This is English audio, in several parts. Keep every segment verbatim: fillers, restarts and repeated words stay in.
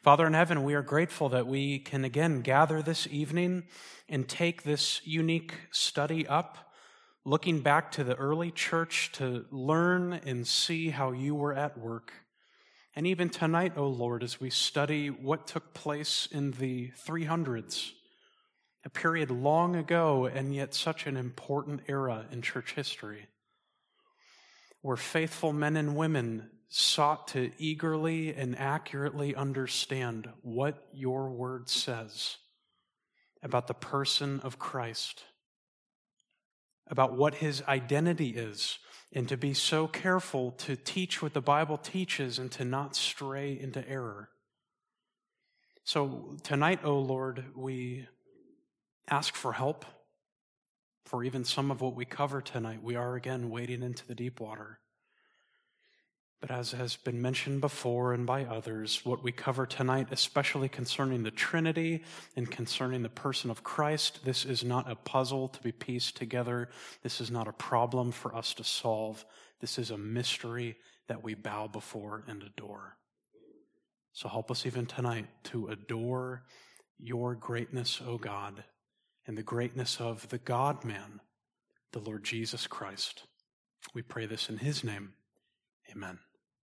Father in heaven, we are grateful that we can again gather this evening and take this unique study up, looking back to the early church to learn and see how you were at work. And even tonight, O Lord, as we study what took place in the three hundreds, a period long ago and yet such an important era in church history, where faithful men and women sought to eagerly and accurately understand what your word says about the person of Christ, about what his identity is, and to be so careful to teach what the Bible teaches and to not stray into error. So tonight, O Lord, we ask for help for even some of what we cover tonight. We are again wading into the deep water. But as has been mentioned before and by others, what we cover tonight, especially concerning the Trinity and concerning the person of Christ, this is not a puzzle to be pieced together. This is not a problem for us to solve. This is a mystery that we bow before and adore. So help us even tonight to adore your greatness, O God, and the greatness of the God-man, the Lord Jesus Christ. We pray this in his name. Amen.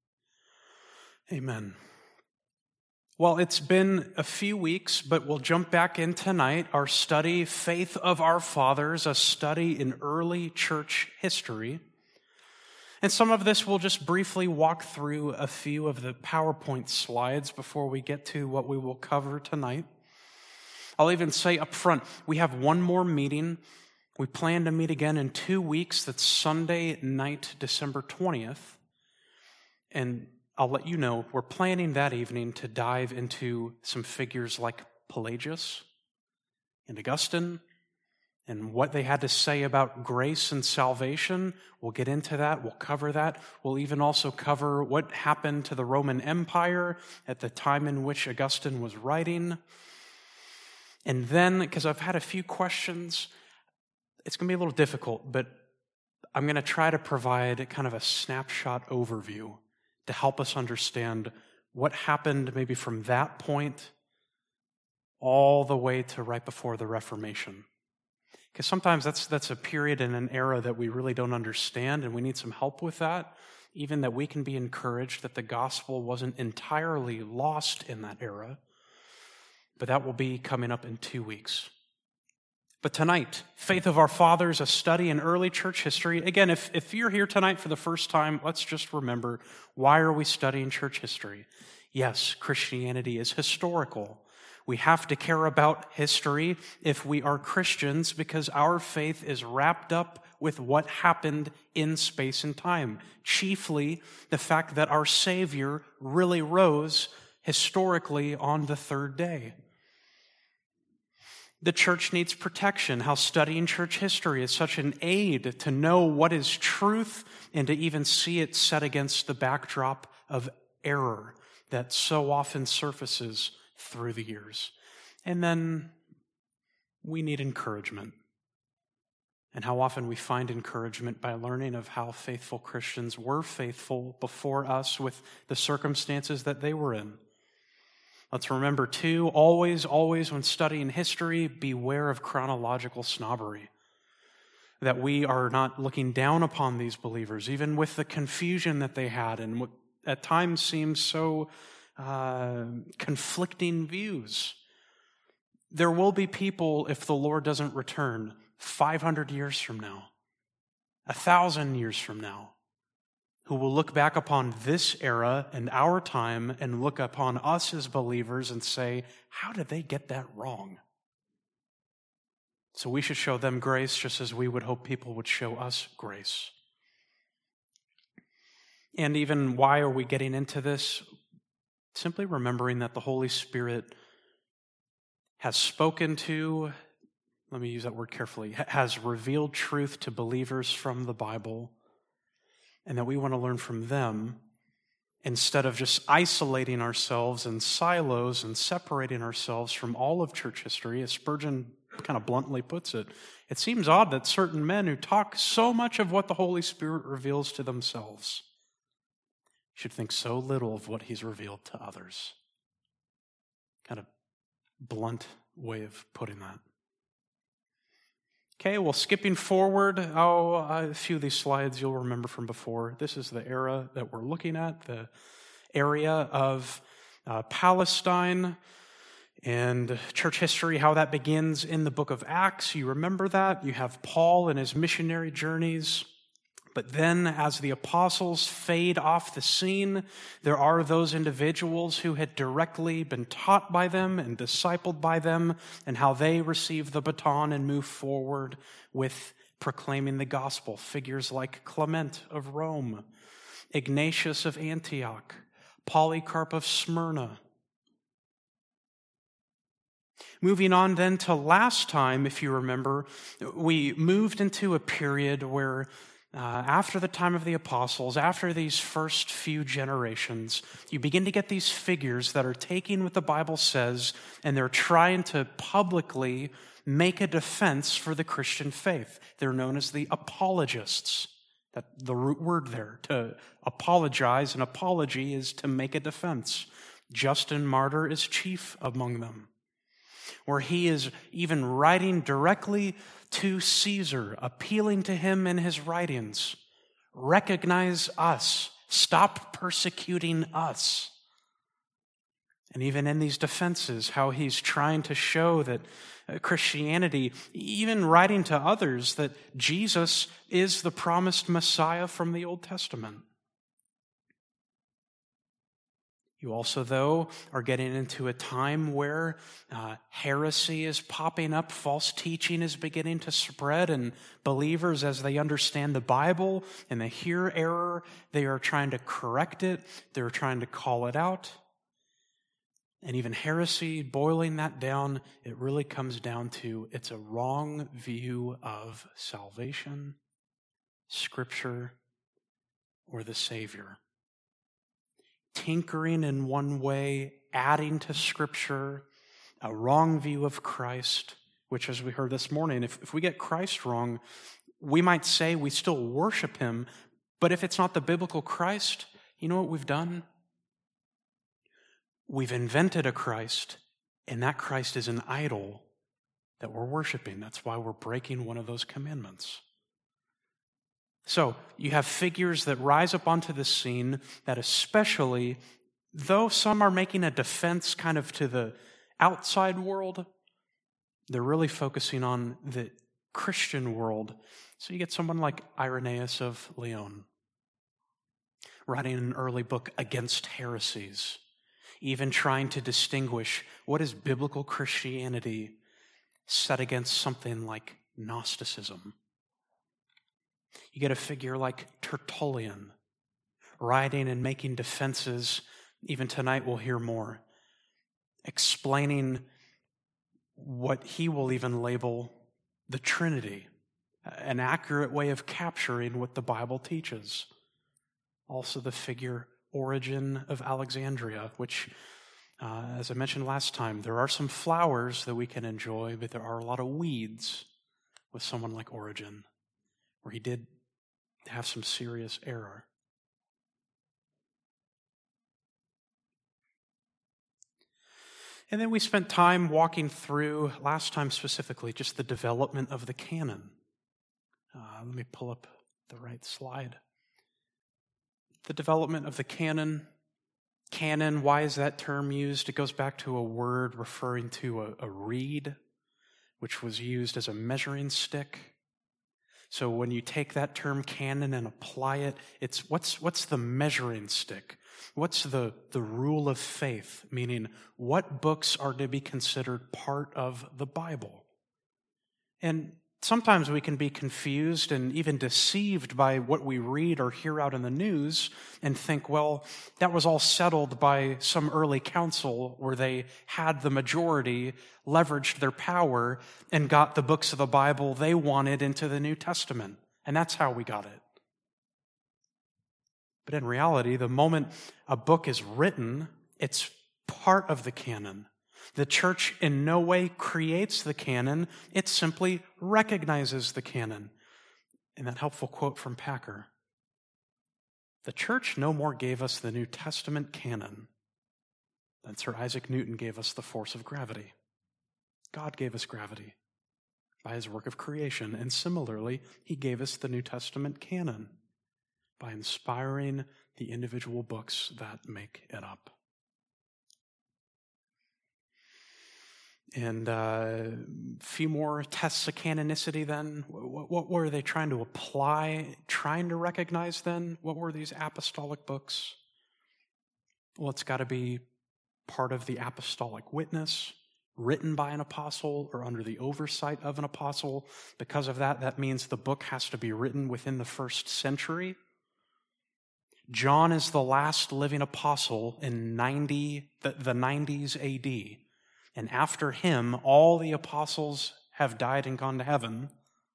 Amen. Well, it's been a few weeks, but we'll jump back in tonight. Our study, Faith of Our Fathers, a study in early church history. And some of this we'll just briefly walk through a few of the PowerPoint slides before we get to what we will cover tonight. I'll even say up front, we have one more meeting. We plan to meet again in two weeks. That's Sunday night, December twentieth. And I'll let you know, we're planning that evening to dive into some figures like Pelagius and Augustine and what they had to say about grace and salvation. We'll get into that. We'll cover that. We'll even also cover what happened to the Roman Empire at the time in which Augustine was writing. And then, because I've had a few questions, it's going to be a little difficult, but I'm going to try to provide kind of a snapshot overview to help us understand what happened maybe from that point all the way to right before the Reformation. Because sometimes that's that's a period and an era that we really don't understand, and we need some help with that, even that we can be encouraged that the gospel wasn't entirely lost in that era. But that will be coming up in two weeks. But tonight, Faith of Our Fathers, a study in early church history. Again, if, if you're here tonight for the first time, let's just remember, why are we studying church history? Yes, Christianity is historical. We have to care about history if we are Christians because our faith is wrapped up with what happened in space and time. Chiefly, the fact that our Savior really rose historically on the third day. The church needs protection. How studying church history is such an aid to know what is truth and to even see it set against the backdrop of error that so often surfaces through the years. And then we need encouragement. And how often we find encouragement by learning of how faithful Christians were faithful before us with the circumstances that they were in. Let's remember, too, always, always when studying history, beware of chronological snobbery. That we are not looking down upon these believers, even with the confusion that they had and what at times seems so uh, conflicting views. There will be people, if the Lord doesn't return, five hundred years from now, a thousand years from now, who will look back upon this era and our time and look upon us as believers and say, how did they get that wrong? So we should show them grace just as we would hope people would show us grace. And even why are we getting into this? Simply remembering that the Holy Spirit has spoken to, let me use that word carefully, has revealed truth to believers from the Bible, and that we want to learn from them instead of just isolating ourselves in silos and separating ourselves from all of church history. As Spurgeon kind of bluntly puts it, it seems odd that certain men who talk so much of what the Holy Spirit reveals to themselves should think so little of what he's revealed to others. Kind of blunt way of putting that. Okay, well, skipping forward, oh, a few of these slides you'll remember from before. This is the era that we're looking at, the area of uh, Palestine and church history, how that begins in the book of Acts. You remember that. You have Paul and his missionary journeys. But then as the apostles fade off the scene, there are those individuals who had directly been taught by them and discipled by them, and how they receive the baton and move forward with proclaiming the gospel. Figures like Clement of Rome, Ignatius of Antioch, Polycarp of Smyrna. Moving on then to last time, if you remember, we moved into a period where Uh, after the time of the apostles, after these first few generations, you begin to get these figures that are taking what the Bible says and they're trying to publicly make a defense for the Christian faith. They're known as the apologists. That the root word there, to apologize, an apology is to make a defense. Justin Martyr is chief among them, where he is even writing directly to Caesar, appealing to him in his writings. Recognize us. Stop persecuting us. And even in these defenses, how he's trying to show that Christianity, even writing to others, that Jesus is the promised Messiah from the Old Testament. You also, though, are getting into a time where uh, heresy is popping up, false teaching is beginning to spread, and believers, as they understand the Bible and they hear error, they are trying to correct it, they're trying to call it out. And even heresy, boiling that down, it really comes down to it's a wrong view of salvation, Scripture, or the Savior. Tinkering in one way, adding to Scripture, a wrong view of Christ, which, as we heard this morning, if, if we get Christ wrong, we might say we still worship him, but if it's not the biblical Christ, you know what we've done? We've invented a Christ, and that Christ is an idol that we're worshiping. That's why we're breaking one of those commandments. So you have figures that rise up onto the scene that especially, though some are making a defense kind of to the outside world, they're really focusing on the Christian world. So you get someone like Irenaeus of Lyon, writing an early book against heresies, even trying to distinguish what is biblical Christianity set against something like Gnosticism. You get a figure like Tertullian, writing and making defenses. Even tonight we'll hear more, explaining what he will even label the Trinity, an accurate way of capturing what the Bible teaches. Also the figure Origen of Alexandria, which, uh, as I mentioned last time, there are some flowers that we can enjoy, but there are a lot of weeds with someone like Origen, where he did have some serious error. And then we spent time walking through, last time specifically, just the development of the canon. Uh, let me pull up the right slide. The development of the canon. Canon, why is that term used? It goes back to a word referring to a, a reed, which was used as a measuring stick. So when you take that term canon and apply it, it's what's what's the measuring stick? What's the, the rule of faith? Meaning, what books are to be considered part of the Bible? And sometimes we can be confused and even deceived by what we read or hear out in the news and think, well, that was all settled by some early council where they had the majority, leveraged their power, and got the books of the Bible they wanted into the New Testament. And that's how we got it. But in reality, the moment a book is written, it's part of the canon. The church in no way creates the canon. It simply recognizes the canon. And that helpful quote from Packer: "The church no more gave us the New Testament canon Then Sir Isaac Newton gave us the force of gravity. God gave us gravity by his work of creation. And similarly, he gave us the New Testament canon by inspiring the individual books that make it up. And a uh, few more tests of canonicity then. What, what were they trying to apply, trying to recognize then? What were these apostolic books? Well, it's got to be part of the apostolic witness, written by an apostle or under the oversight of an apostle. Because of that, that means the book has to be written within the first century. John is the last living apostle in ninety, the, the nineties A D. And after him, all the apostles have died and gone to heaven.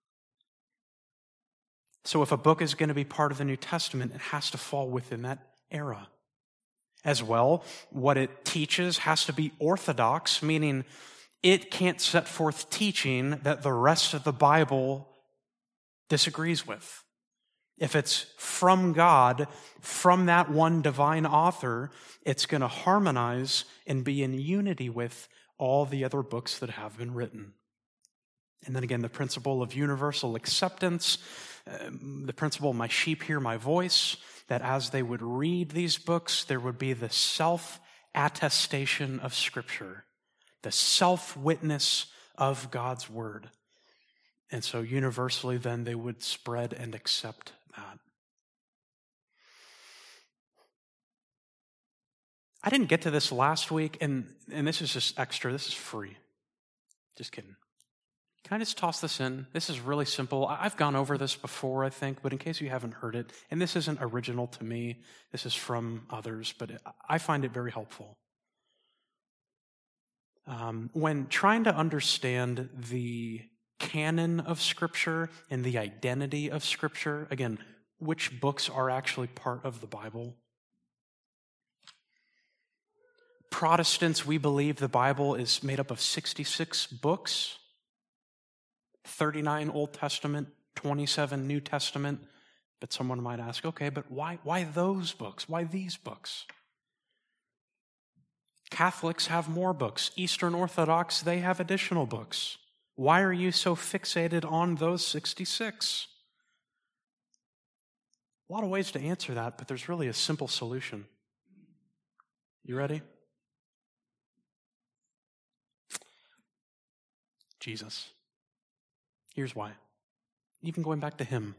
So if a book is going to be part of the New Testament, it has to fall within that era. As well, what it teaches has to be orthodox, meaning it can't set forth teaching that the rest of the Bible disagrees with. If it's from God, from that one divine author, it's going to harmonize and be in unity with all the other books that have been written. And then again, the principle of universal acceptance, um, the principle, my sheep hear my voice, that as they would read these books, there would be the self-attestation of Scripture, the self-witness of God's Word. And so universally then they would spread and accept that. I didn't get to this last week, and, and this is just extra. This is free. Just kidding. Can I just toss this in? This is really simple. I've gone over this before, I think, but in case you haven't heard it, and this isn't original to me, this is from others, but I find it very helpful. Um, when trying to understand the canon of Scripture and the identity of Scripture, again, which books are actually part of the Bible? Protestants, we believe the Bible is made up of sixty-six books, thirty-nine Old Testament, twenty-seven New Testament. But someone might ask, okay, but why, why those books? Why these books? Catholics have more books. Eastern Orthodox, they have additional books. Why are you so fixated on those sixty-six? A lot of ways to answer that, but there's really a simple solution. You ready? Jesus. Here's why. Even going back to him.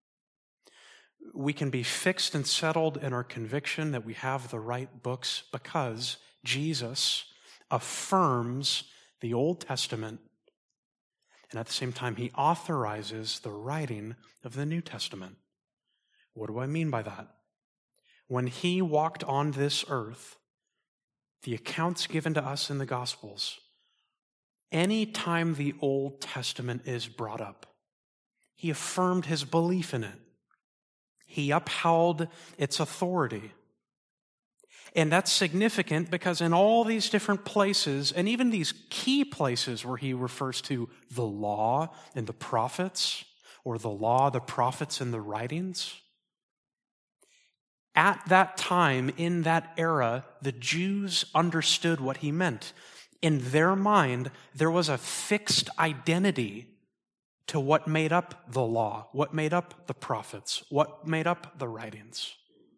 We can be fixed and settled in our conviction that we have the right books because Jesus affirms the Old Testament, and at the same time he authorizes the writing of the New Testament. What do I mean by that? When he walked on this earth, the accounts given to us in the Gospels, any time the Old Testament is brought up, he affirmed his belief in it. He upheld its authority. And that's significant because in all these different places, and even these key places where he refers to the law and the prophets, or the law, the prophets, and the writings, at that time, in that era, the Jews understood what he meant. In their mind, there was a fixed identity to what made up the law, what made up the prophets, what made up the writings.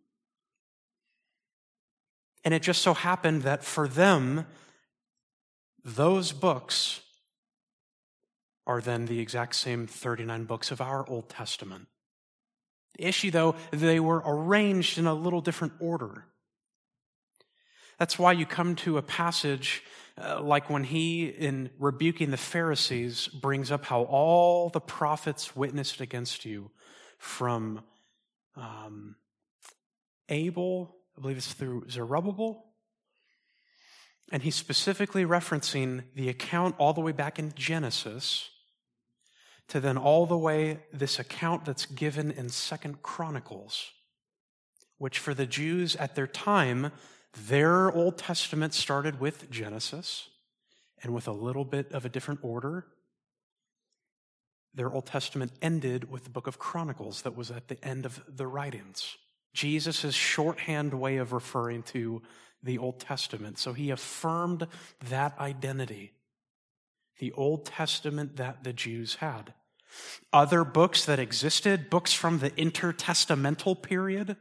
And it just so happened that for them, those books are then the exact same thirty-nine books of our Old Testament. The issue, though, they were arranged in a little different order. That's why you come to a passage uh, like when he, in rebuking the Pharisees, brings up how all the prophets witnessed against you from um, Abel, I believe it's through Zerubbabel, and he's specifically referencing the account all the way back in Genesis to then all the way this account that's given in Second Chronicles, which for the Jews at their time, their Old Testament started with Genesis, and with a little bit of a different order, their Old Testament ended with the book of Chronicles that was at the end of the writings. Jesus' shorthand way of referring to the Old Testament. So he affirmed that identity, the Old Testament that the Jews had. Other books that existed, books from the intertestamental period,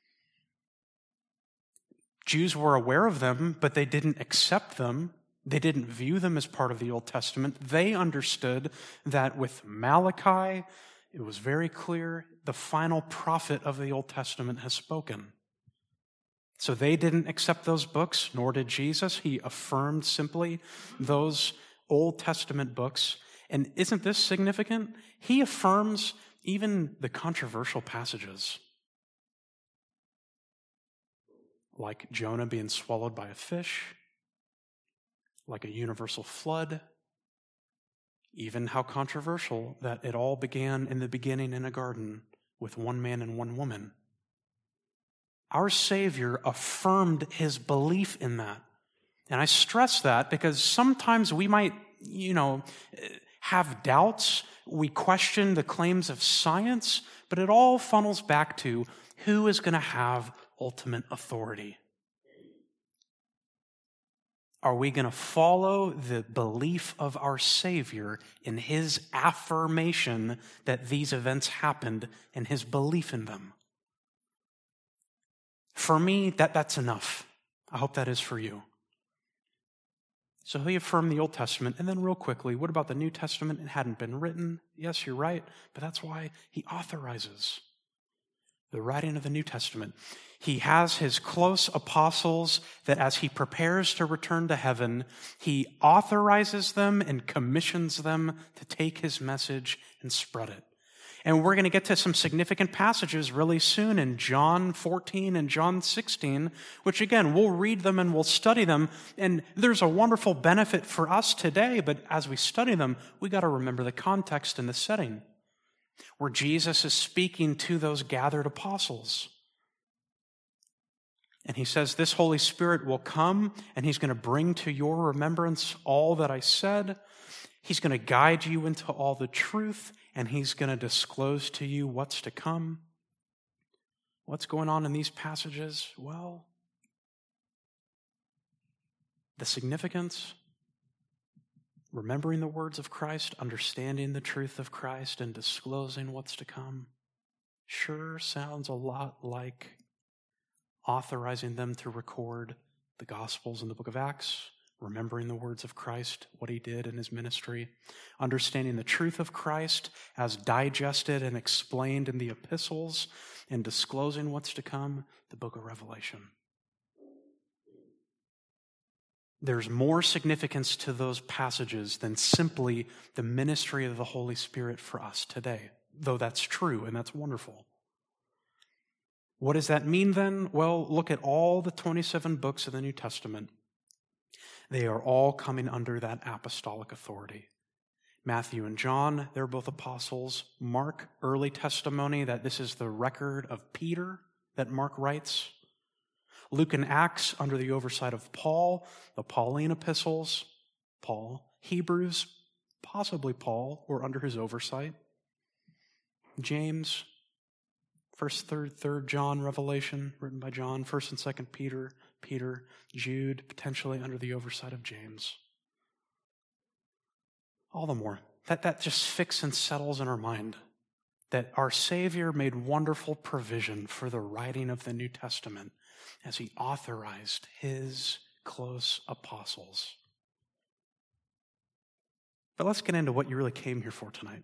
Jews were aware of them, but they didn't accept them. They didn't view them as part of the Old Testament. They understood that with Malachi, it was very clear the final prophet of the Old Testament has spoken. So they didn't accept those books, nor did Jesus. He affirmed simply those Old Testament books. And isn't this significant? He affirms even the controversial passages, like Jonah being swallowed by a fish, like a universal flood, even how controversial that it all began in the beginning in a garden with one man and one woman. Our Savior affirmed his belief in that. And I stress that because sometimes we might, you know, have doubts. We question the claims of science, but it all funnels back to who is going to have ultimate authority. Are we going to follow the belief of our Savior in his affirmation that these events happened and his belief in them? For me, that, that's enough. I hope that is for you. So he affirmed the Old Testament, and then real quickly, what about the New Testament? It hadn't been written. Yes, you're right, but that's why he authorizes the writing of the New Testament. He has his close apostles that as he prepares to return to heaven, he authorizes them and commissions them to take his message and spread it. And we're going to get to some significant passages really soon in John fourteen and John sixteen, which again, we'll read them and we'll study them. And there's a wonderful benefit for us today, but as we study them, we got to remember the context and the setting where Jesus is speaking to those gathered apostles. And he says, this Holy Spirit will come and he's going to bring to your remembrance all that I said. He's going to guide you into all the truth, and he's going to disclose to you what's to come. What's going on in these passages? Well, the significance, remembering the words of Christ, understanding the truth of Christ, and disclosing what's to come, sure sounds a lot like authorizing them to record the Gospels in the book of Acts, remembering the words of Christ, what he did in his ministry, understanding the truth of Christ as digested and explained in the epistles, and disclosing what's to come, the book of Revelation. There's more significance to those passages than simply the ministry of the Holy Spirit for us today, though that's true and that's wonderful. What does that mean then? Well, look at all the twenty-seven books of the New Testament. They are all coming under that apostolic authority. Matthew and John, they're both apostles. Mark, early testimony that this is the record of Peter that Mark writes. Luke and Acts, under the oversight of Paul, the Pauline epistles, Paul. Hebrews, possibly Paul, or under his oversight. James, First, Third, Third John, Revelation, written by John. First and Second Peter, Peter, Jude, potentially under the oversight of James. All the more. That, that just fixes and settles in our mind that our Savior made wonderful provision for the writing of the New Testament as he authorized his close apostles. But let's get into what you really came here for tonight.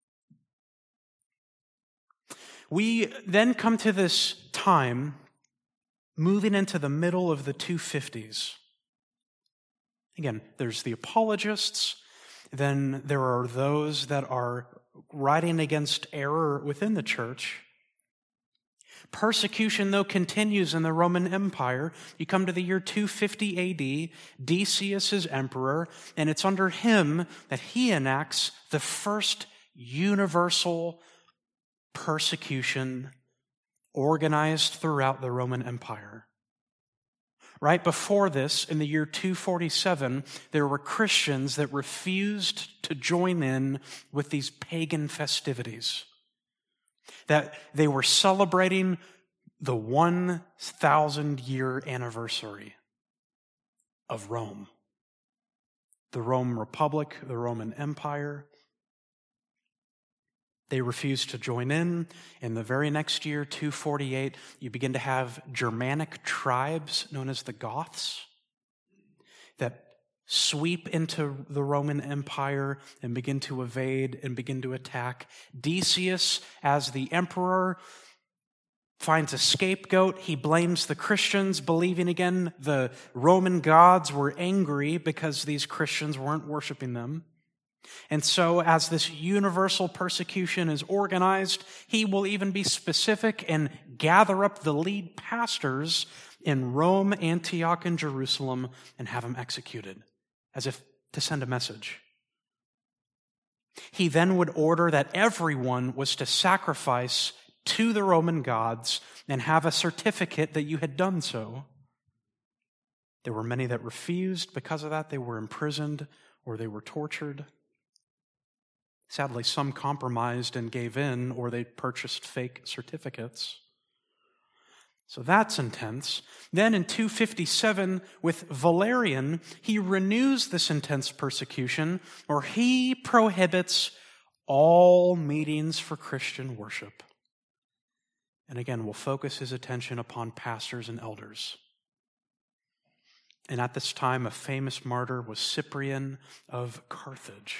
We then come to this time moving into the middle of the two fifties. Again, there's the apologists, then there are those that are writing against error within the church. Persecution, though, continues in the Roman Empire. You come to the year two fifty A D, Decius is emperor, and it's under him that he enacts the first universal persecution organized throughout the Roman Empire. Right before this, in the year two forty-seven, there were Christians that refused to join in with these pagan festivities. That they were celebrating the one thousand year anniversary of Rome. The Roman Republic, the Roman Empire. They refused to join in. In the very next year, two forty-eight, you begin to have Germanic tribes known as the Goths that sweep into the Roman Empire and begin to evade and begin to attack. Decius, as the emperor, finds a scapegoat. He blames the Christians, believing again the Roman gods were angry because these Christians weren't worshiping them. And so as this universal persecution is organized, he will even be specific and gather up the lead pastors in Rome, Antioch, and Jerusalem and have them executed, as if to send a message. He then would order that everyone was to sacrifice to the Roman gods and have a certificate that you had done so. There were many that refused. Because of that, they were imprisoned or they were tortured. Sadly, some compromised and gave in, or they purchased fake certificates. So that's intense. Then in two fifty-seven, with Valerian, he renews this intense persecution, or he prohibits all meetings for Christian worship. And again, will focus his attention upon pastors and elders. And at this time, a famous martyr was Cyprian of Carthage.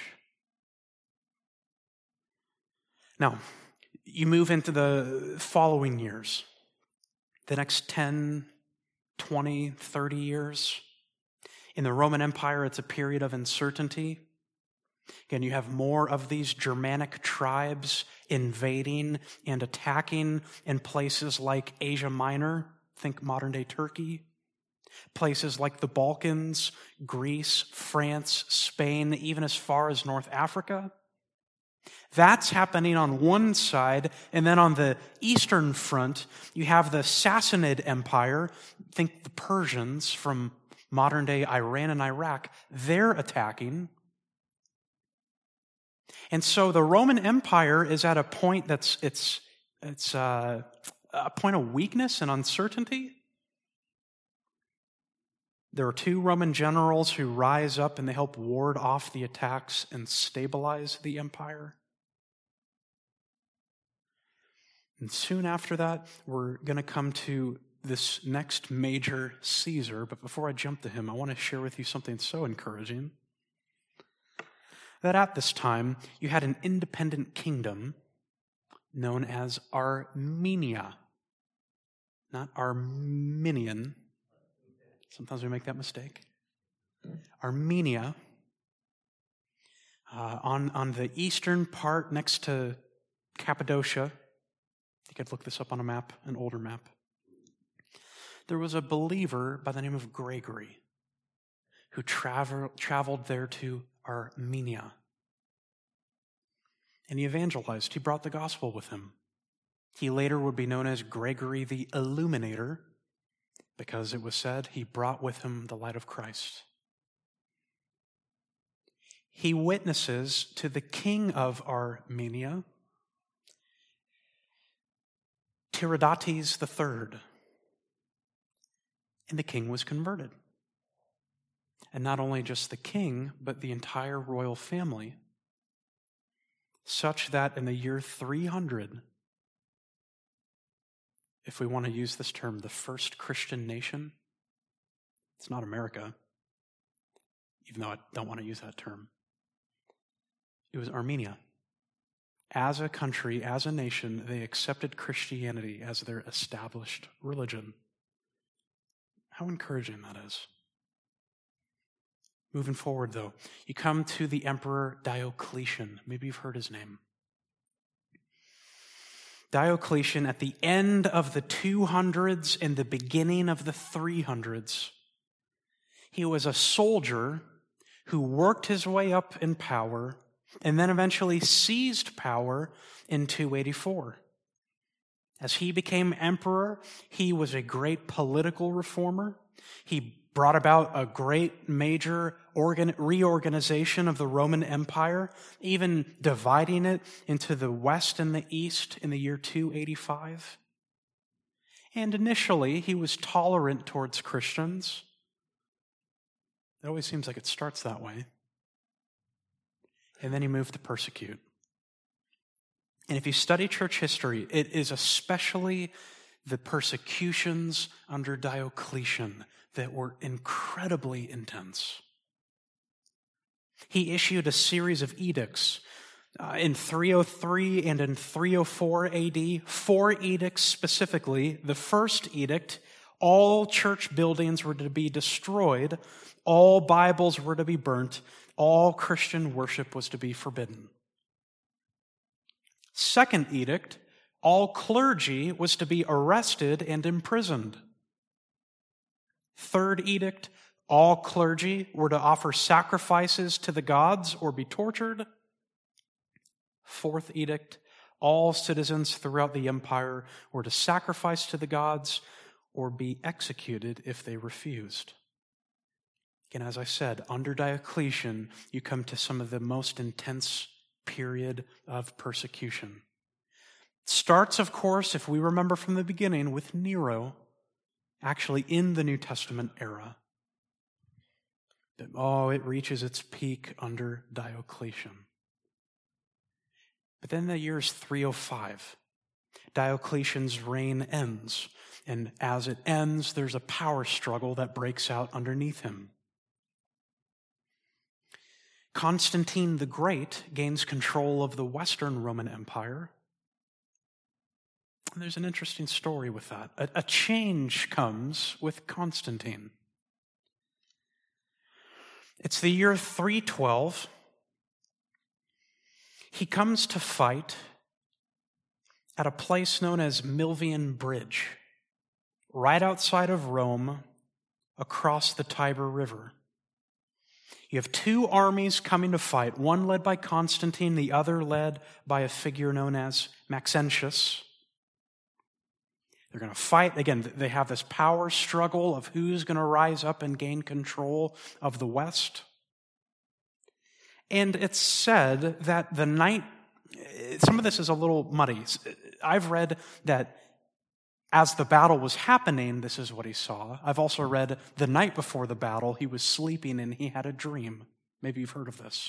Now, you move into the following years, the next ten, twenty, thirty years. In the Roman Empire, it's a period of uncertainty. Again, you have more of these Germanic tribes invading and attacking in places like Asia Minor, think modern-day Turkey, places like the Balkans, Greece, France, Spain, even as far as North Africa. That's happening on one side, and then on the eastern front, you have the Sassanid Empire, think the Persians from modern-day Iran and Iraq. They're attacking. And so the Roman Empire is at a point that's it's it's uh, a point of weakness and uncertainty. There are two Roman generals who rise up and they help ward off the attacks and stabilize the empire. And soon after that, we're going to come to this next major Caesar. But before I jump to him, I want to share with you something so encouraging. That at this time, you had an independent kingdom known as Armenia. Not Arminian. Sometimes we make that mistake. Armenia, uh, on, on the eastern part next to Cappadocia. You could look this up on a map, an older map. There was a believer by the name of Gregory who travel, traveled there to Armenia. And he evangelized. He brought the gospel with him. He later would be known as Gregory the Illuminator because it was said he brought with him the light of Christ. He witnesses to the king of Armenia, Tiridates the Third, and the king was converted. And not only just the king, but the entire royal family, such that in the year three hundred, if we want to use this term, the first Christian nation, it's not America, even though I don't want to use that term. It was Armenia. As a country, as a nation, they accepted Christianity as their established religion. How encouraging that is. Moving forward, though, you come to the Emperor Diocletian. Maybe you've heard his name. Diocletian, at the end of the two hundreds and the beginning of the three hundreds, he was a soldier who worked his way up in power and then eventually seized power in two eighty-four. As he became emperor, he was a great political reformer. He brought about a great major organ- reorganization of the Roman Empire, even dividing it into the west and the east in the year two eighty-five. And initially, he was tolerant towards Christians. It always seems like it starts that way. And then he moved to persecute. And if you study church history, it is especially the persecutions under Diocletian that were incredibly intense. He issued a series of edicts uh, in three oh three and in three oh four A D, four edicts specifically. The first edict, all church buildings were to be destroyed, all Bibles were to be burnt, all Christian worship was to be forbidden. Second edict, all clergy was to be arrested and imprisoned. Third edict, all clergy were to offer sacrifices to the gods or be tortured. Fourth edict, all citizens throughout the empire were to sacrifice to the gods or be executed if they refused. Again, as I said, under Diocletian, you come to some of the most intense period of persecution. It starts, of course, if we remember from the beginning, with Nero, actually in the New Testament era. But, oh, it reaches its peak under Diocletian. But then the year is three oh five. Diocletian's reign ends, and as it ends, there's a power struggle that breaks out underneath him. Constantine the Great gains control of the Western Roman Empire. And there's an interesting story with that. A, a change comes with Constantine. It's the year three twelve. He comes to fight at a place known as Milvian Bridge, right outside of Rome, across the Tiber River. You have two armies coming to fight, one led by Constantine, the other led by a figure known as Maxentius. They're going to fight. Again, they have this power struggle of who's going to rise up and gain control of the West. And it's said that the night, some of this is a little muddy. I've read that as the battle was happening, this is what he saw. I've also read the night before the battle, he was sleeping and he had a dream. Maybe you've heard of this.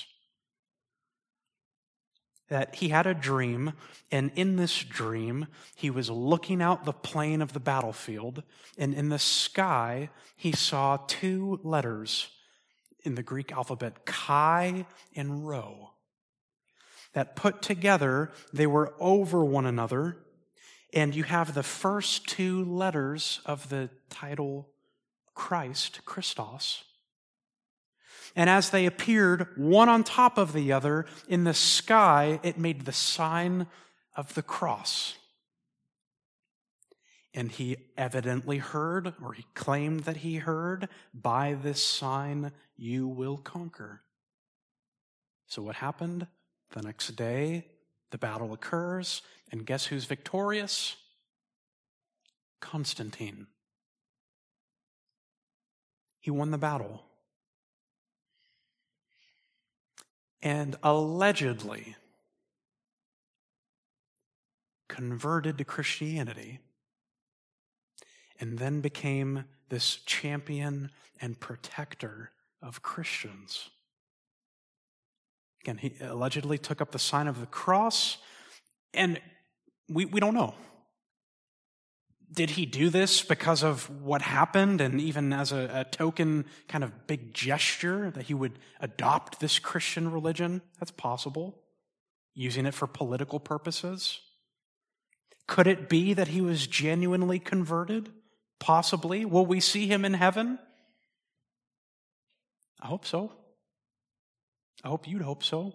That he had a dream, and in this dream, he was looking out the plain of the battlefield, and in the sky, he saw two letters in the Greek alphabet, Chi and Rho, that put together, they were over one another, and you have the first two letters of the title Christ, Christos. And as they appeared, one on top of the other, in the sky, it made the sign of the cross. And he evidently heard, or he claimed that he heard, by this sign you will conquer. So what happened? The next day, the battle occurs, and guess who's victorious? Constantine. He won the battle. And allegedly converted to Christianity, and then became this champion and protector of Christians. Again, he allegedly took up the sign of the cross, and we, we don't know. Did he do this because of what happened, and even as a, a token kind of big gesture that he would adopt this Christian religion? That's possible. Using it for political purposes. Could it be that he was genuinely converted? Possibly. Will we see him in heaven? I hope so. I hope you'd hope so.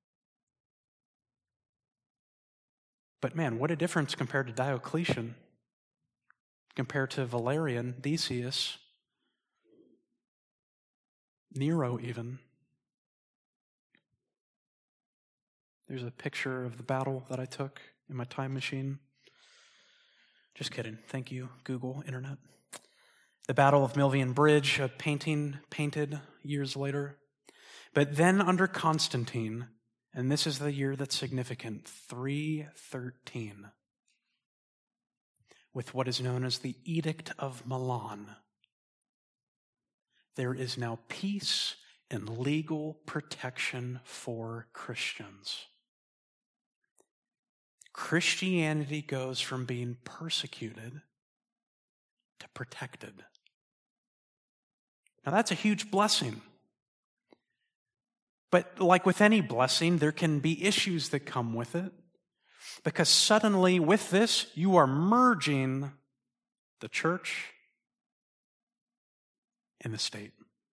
But man, what a difference compared to Diocletian, compared to Valerian, Decius, Nero even. There's a picture of the battle that I took in my time machine. Just kidding. Thank you, Google, Internet. The Battle of Milvian Bridge, a painting painted years later. But then under Constantine, and this is the year that's significant, three thirteen, with what is known as the Edict of Milan. there is now peace and legal protection for Christians. Christianity goes from being persecuted to protected. Now that's a huge blessing. But like with any blessing, there can be issues that come with it. Because suddenly with this, you are merging the church and the state.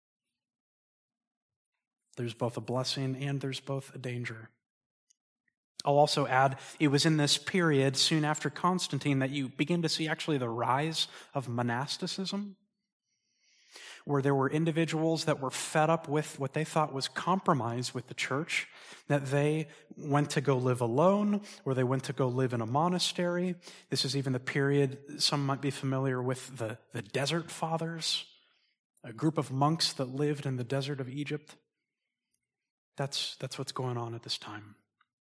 There's both a blessing and there's both a danger. I'll also add, it was in this period, soon after Constantine, that you begin to see actually the rise of monasticism, where there were individuals that were fed up with what they thought was compromise with the church, that they went to go live alone, or they went to go live in a monastery. This is even the period, some might be familiar with the, the Desert Fathers, a group of monks that lived in the desert of Egypt. That's, that's what's going on at this time.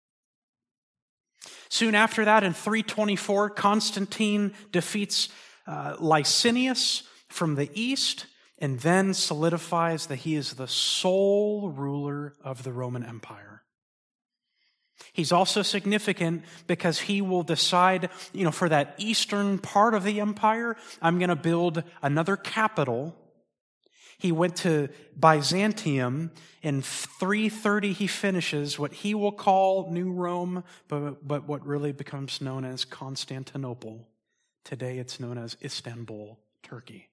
Soon after that, in three twenty-four, Constantine defeats uh, Licinius from the east, and then solidifies that he is the sole ruler of the Roman Empire. He's also significant because he will decide, you know, for that eastern part of the empire, I'm going to build another capital. He went to Byzantium. In three thirty, he finishes what he will call New Rome, but, but what really becomes known as Constantinople. Today it's known as Istanbul, Turkey.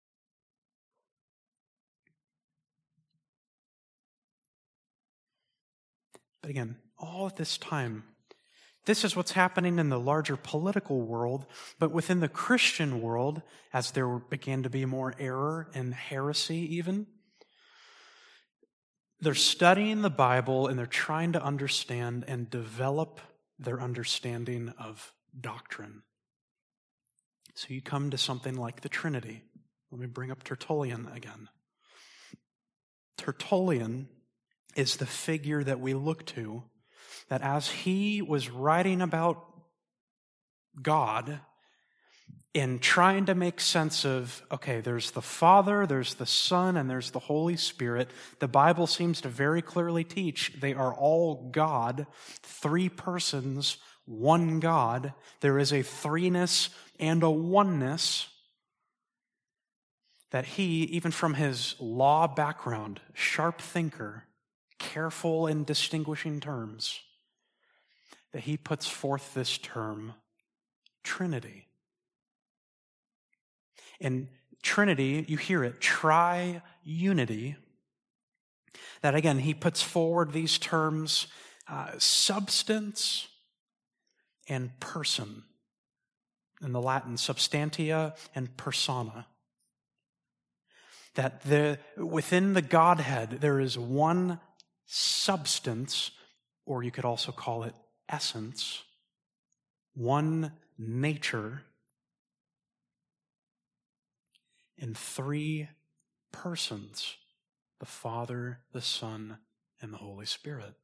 But again, all at this time, this is what's happening in the larger political world, but within the Christian world, as there began to be more error and heresy even, they're studying the Bible and they're trying to understand and develop their understanding of doctrine. So you come to something like the Trinity. Let me bring up Tertullian again. Tertullian is the figure that we look to, that as he was writing about God and trying to make sense of, okay, there's the Father, there's the Son, and there's the Holy Spirit, the Bible seems to very clearly teach they are all God, three persons, one God. There is a threeness and a oneness. That he, even from his law background, sharp thinker, careful in distinguishing terms, that he puts forth this term, Trinity. In Trinity, you hear it, tri-unity. That again, he puts forward these terms, uh, substance and person. In the Latin, substantia and persona. That the, within the Godhead, there is one substance, or you could also call it essence, one nature, and three persons, the Father, the Son, and the Holy Spirit.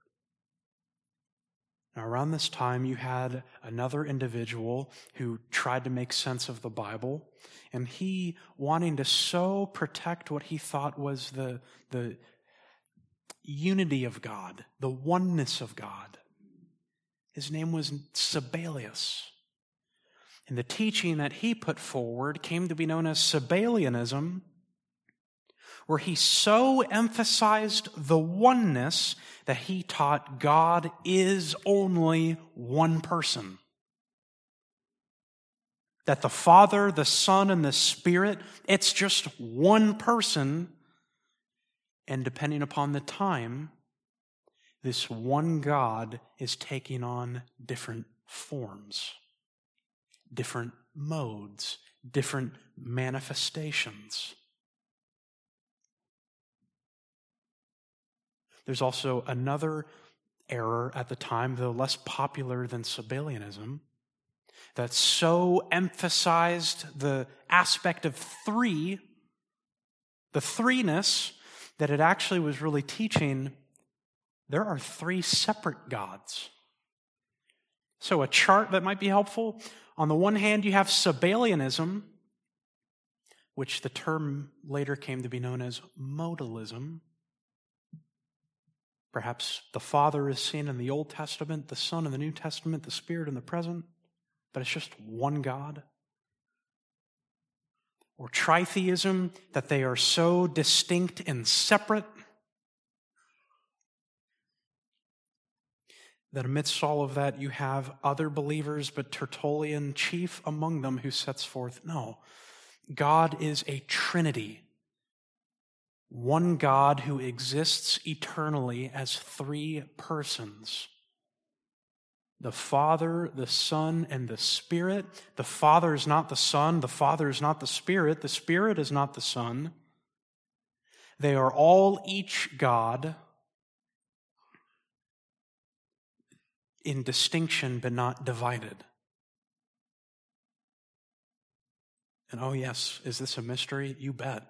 Now, around this time, you had another individual who tried to make sense of the Bible, and he, wanting to so protect what he thought was the, the unity of God, the oneness of God. His name was Sabellius. And the teaching that he put forward came to be known as Sabellianism, where he so emphasized the oneness that he taught God is only one person. That the Father, the Son, and the Spirit, it's just one person. And depending upon the time, this one God is taking on different forms, different modes, different manifestations. There's also another error at the time, though less popular than Sabellianism, that so emphasized the aspect of three, the threeness, that it actually was really teaching there are three separate gods. So a chart that might be helpful. On the one hand, you have Sabellianism, which the term later came to be known as modalism. Perhaps the Father is seen in the Old Testament, the Son in the New Testament, the Spirit in the present, but it's just one God. Or tritheism, that they are so distinct and separate that amidst all of that you have other believers, but Tertullian chief among them, who sets forth, no, God is a Trinity. One God who exists eternally as three persons. The Father, the Son, and the Spirit. The Father is not the Son. The Father is not the Spirit. The Spirit is not the Son. They are all each God in distinction but not divided. And oh yes, is this a mystery? You bet.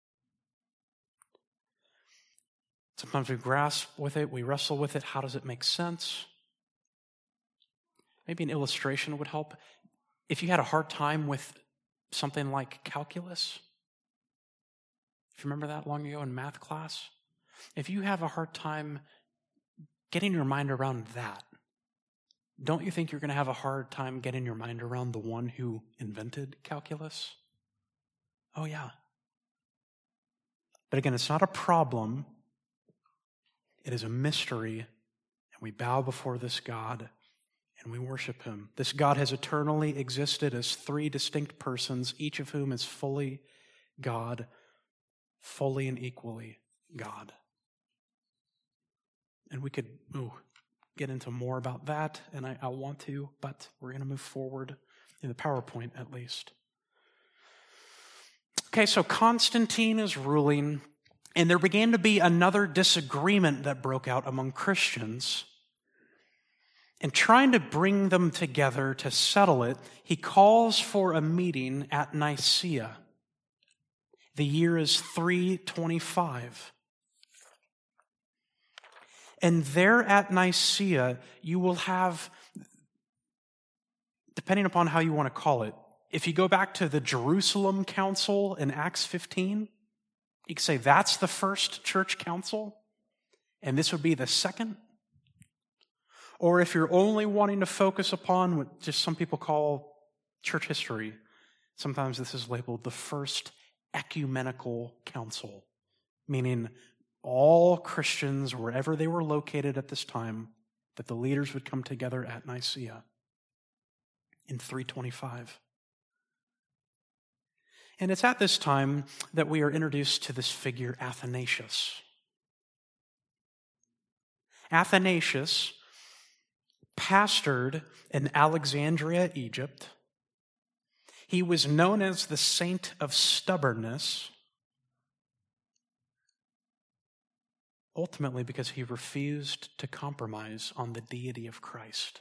Sometimes we grasp with it, we wrestle with it. How does it make sense? Maybe an illustration would help. If you had a hard time with something like calculus, if you remember that long ago in math class, if you have a hard time getting your mind around that, don't you think you're going to have a hard time getting your mind around the one who invented calculus? Oh, yeah. But again, it's not a problem. It is a mystery, and we bow before this God, and we worship him. This God has eternally existed as three distinct persons, each of whom is fully God, fully and equally God. And we could ooh, get into more about that, and I, I want to, but we're going to move forward in the PowerPoint at least. Okay, so Constantine is ruling, and there began to be another disagreement that broke out among Christians. And trying to bring them together to settle it, he calls for a meeting at Nicaea. The year is three twenty-five. And there at Nicaea, you will have, depending upon how you want to call it, if you go back to the Jerusalem Council in Acts fifteen, you could say that's the first church council, and this would be the second. Or if you're only wanting to focus upon what just some people call church history, sometimes this is labeled the first ecumenical council, meaning all Christians, wherever they were located at this time, that the leaders would come together at Nicaea in three twenty-five. And it's at this time that we are introduced to this figure, Athanasius. Athanasius pastored in Alexandria, Egypt. He was known as the Saint of Stubbornness, ultimately because he refused to compromise on the deity of Christ.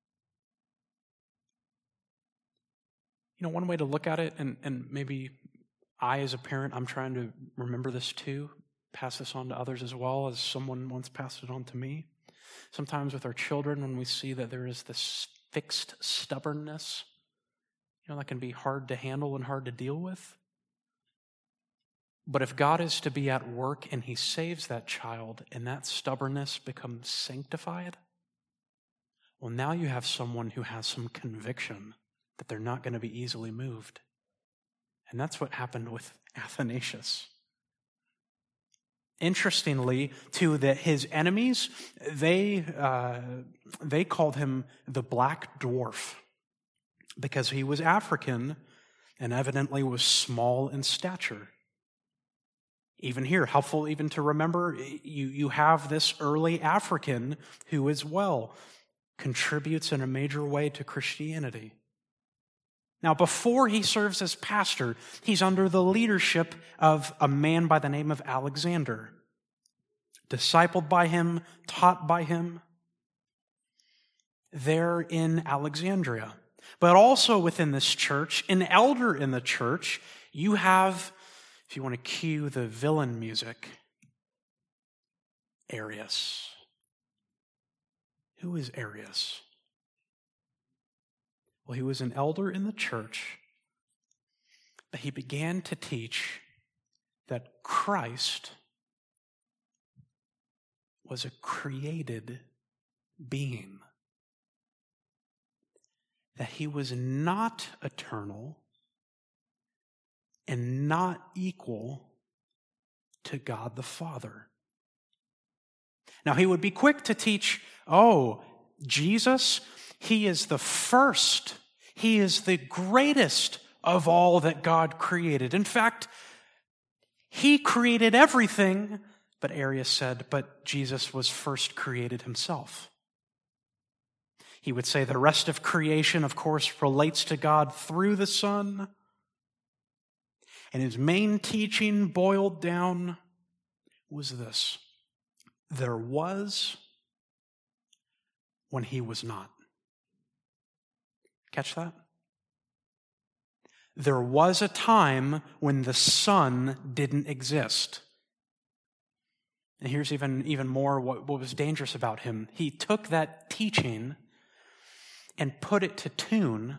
You know, one way to look at it, and, and maybe I as a parent, I'm trying to remember this too, pass this on to others as well, as someone once passed it on to me. Sometimes with our children, when we see that there is this fixed stubbornness, you know, that can be hard to handle and hard to deal with. But if God is to be at work and he saves that child and that stubbornness becomes sanctified, well, now you have someone who has some conviction that they're not going to be easily moved. And that's what happened with Athanasius. Interestingly, to the, his enemies, they uh, they called him the Black Dwarf because he was African and evidently was small in stature. Even here, helpful even to remember, you, you have this early African who as well contributes in a major way to Christianity. Now, before he serves as pastor, he's under the leadership of a man by the name of Alexander, discipled by him, taught by him, there in Alexandria. But also within this church, an elder in the church, you have, if you want to cue the villain music, Arius. Who is Arius? Well, he was an elder in the church, But he began to teach that Christ was a created being, that he was not eternal and not equal to God the Father. Now, he would be quick to teach, oh, Jesus, he is the first, he is the greatest of all that God created. In fact, he created everything, but Arius said, but Jesus was first created himself. He would say the rest of creation, of course, relates to God through the Son. And his main teaching, boiled down, was this: there was when he was not. Catch that? There was a time when the Son didn't exist. And here's even, even more what, what was dangerous about him. He took that teaching and put it to tune.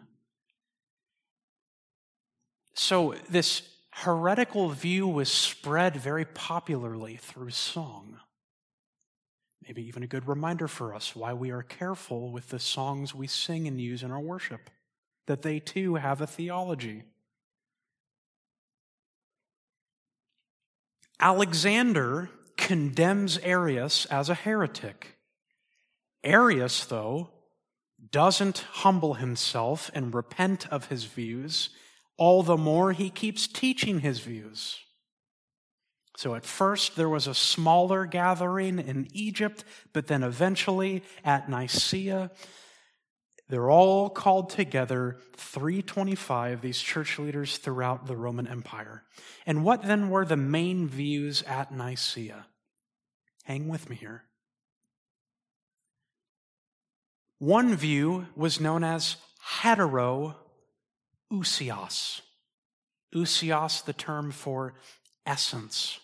So this heretical view was spread very popularly through song. Maybe even a good reminder for us why we are careful with the songs we sing and use in our worship, that they too have a theology. Alexander condemns Arius as a heretic. Arius, though, doesn't humble himself and repent of his views. All the more he keeps teaching his views. So at first there was a smaller gathering in Egypt, but then eventually at Nicaea, they're all called together, three twenty-five, these church leaders throughout the Roman Empire. And what then were the main views at Nicaea? Hang with me here. One view was known as heterousios. Ousios, the term for essence.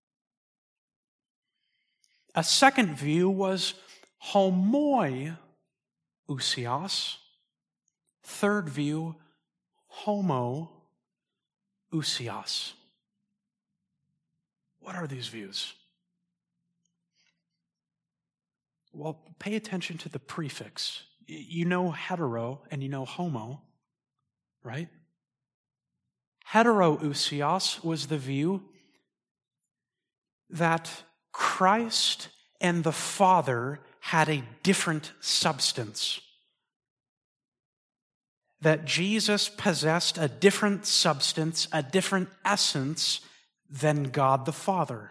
A second view was homoousios. Third view, homoousios. What are these views? Well, pay attention to the prefix. You know hetero and you know homo, right? Heterousios was the view that Christ and the Father had a different substance. That Jesus possessed a different substance, a different essence than God the Father.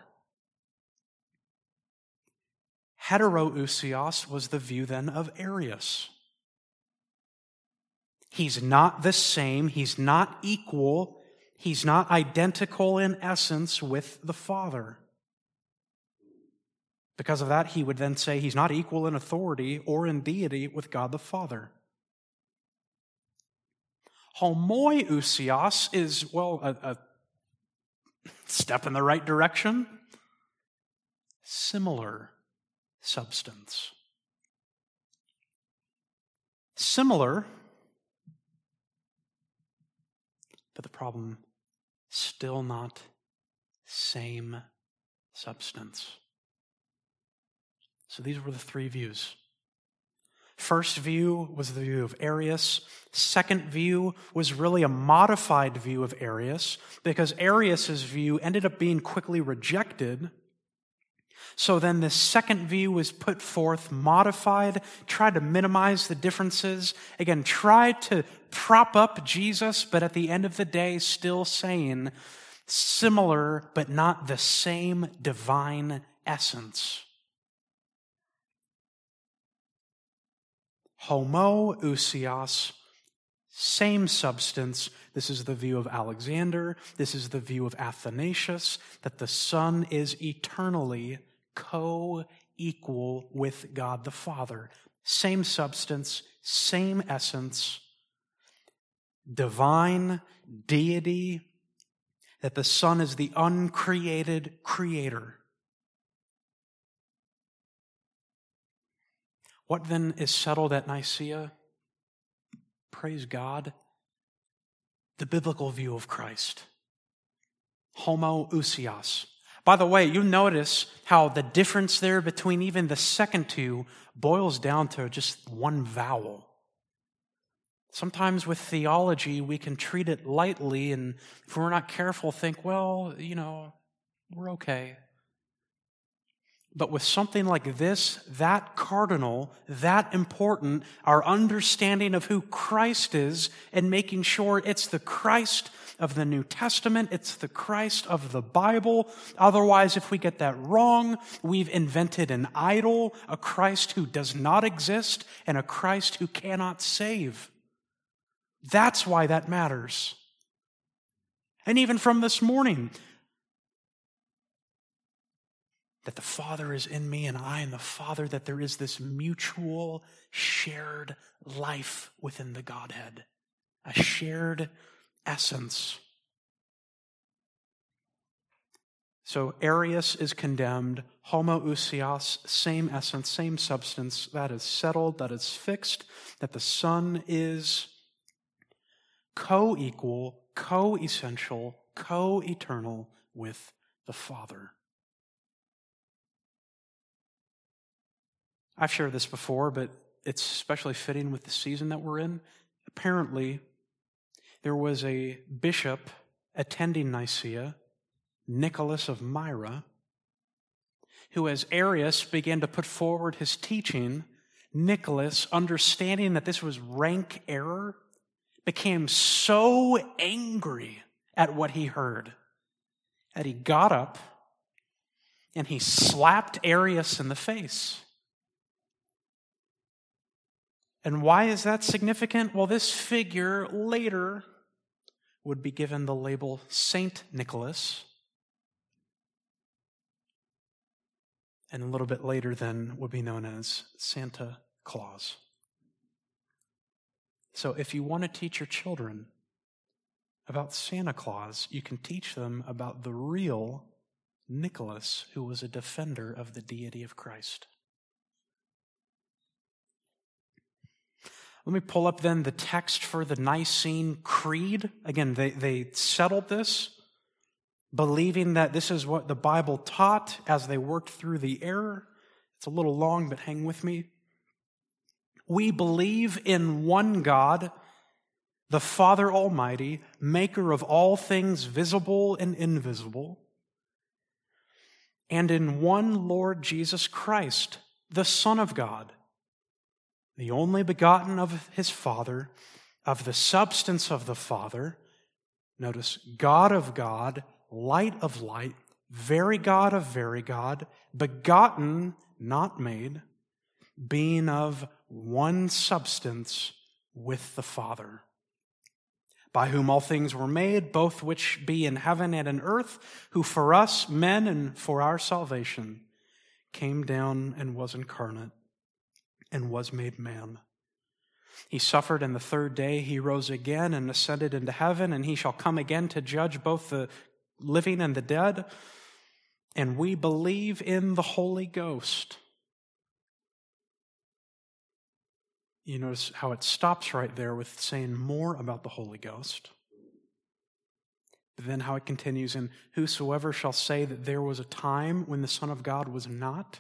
Heterousios was the view then of Arius. He's not the same, he's not equal, he's not identical in essence with the Father. Because of that, he would then say he's not equal in authority or in deity with God the Father. Homoousios is, well, a, a step in the right direction. Similar substance. Similar, but the problem, still not same substance. So these were the three views. First view was the view of Arius. Second view was really a modified view of Arius, because Arius's view ended up being quickly rejected. So then the second view was put forth, modified, tried to minimize the differences. Again, tried to prop up Jesus, but at the end of the day, still saying similar, but not the same divine essence. Homoousios, same substance. This is the view of Alexander. This is the view of Athanasius, that the Son is eternally co-equal with God the Father. Same substance, same essence, divine deity, that the Son is the uncreated creator. What then is settled at Nicaea? Praise God. the biblical view of Christ. Homoousios. By the way, you notice how the difference there between even the second two boils down to just one vowel. Sometimes with theology, we can treat it lightly, and if we're not careful, think, well, you know, we're okay. But with something like this, that cardinal, that important, our understanding of who Christ is and making sure it's the Christ of the New Testament, it's the Christ of the Bible. Otherwise, if we get that wrong, we've invented an idol, a Christ who does not exist, and a Christ who cannot save. That's why that matters. And even from this morning, that the Father is in me and I in the Father, that there is this mutual shared life within the Godhead, a shared essence. So Arius is condemned, homoousios, same essence, same substance, that is settled, that is fixed, that the Son is co-equal, co-essential, co-eternal with the Father. I've shared this before, but it's especially fitting with the season that we're in. Apparently, there was a bishop attending Nicaea, Nicholas of Myra, who, as Arius began to put forward his teaching, Nicholas, understanding that this was rank error, became so angry at what he heard that he got up and he slapped Arius in the face. And why is that significant? Well, this figure later would be given the label Saint Nicholas, and a little bit later then would be known as Santa Claus. So if you want to teach your children about Santa Claus, you can teach them about the real Nicholas, who was a defender of the deity of Christ. Let me pull up then the text for the Nicene Creed. Again, they, they settled this, believing that this is what the Bible taught as they worked through the error. It's a little long, but hang with me. We believe in one God, the Father Almighty, maker of all things visible and invisible, and in one Lord Jesus Christ, the Son of God, the only begotten of his Father, of the substance of the Father. Notice, God of God, light of light, very God of very God, begotten, not made, being of one substance with the Father, by whom all things were made, both which be in heaven and in earth, who for us men and for our salvation came down and was incarnate, and was made man. He suffered, and the third day he rose again and ascended into heaven, and he shall come again to judge both the living and the dead. And we believe in the Holy Ghost. You notice how it stops right there with saying more about the Holy Ghost. But then how it continues in, whosoever shall say that there was a time when the Son of God was not,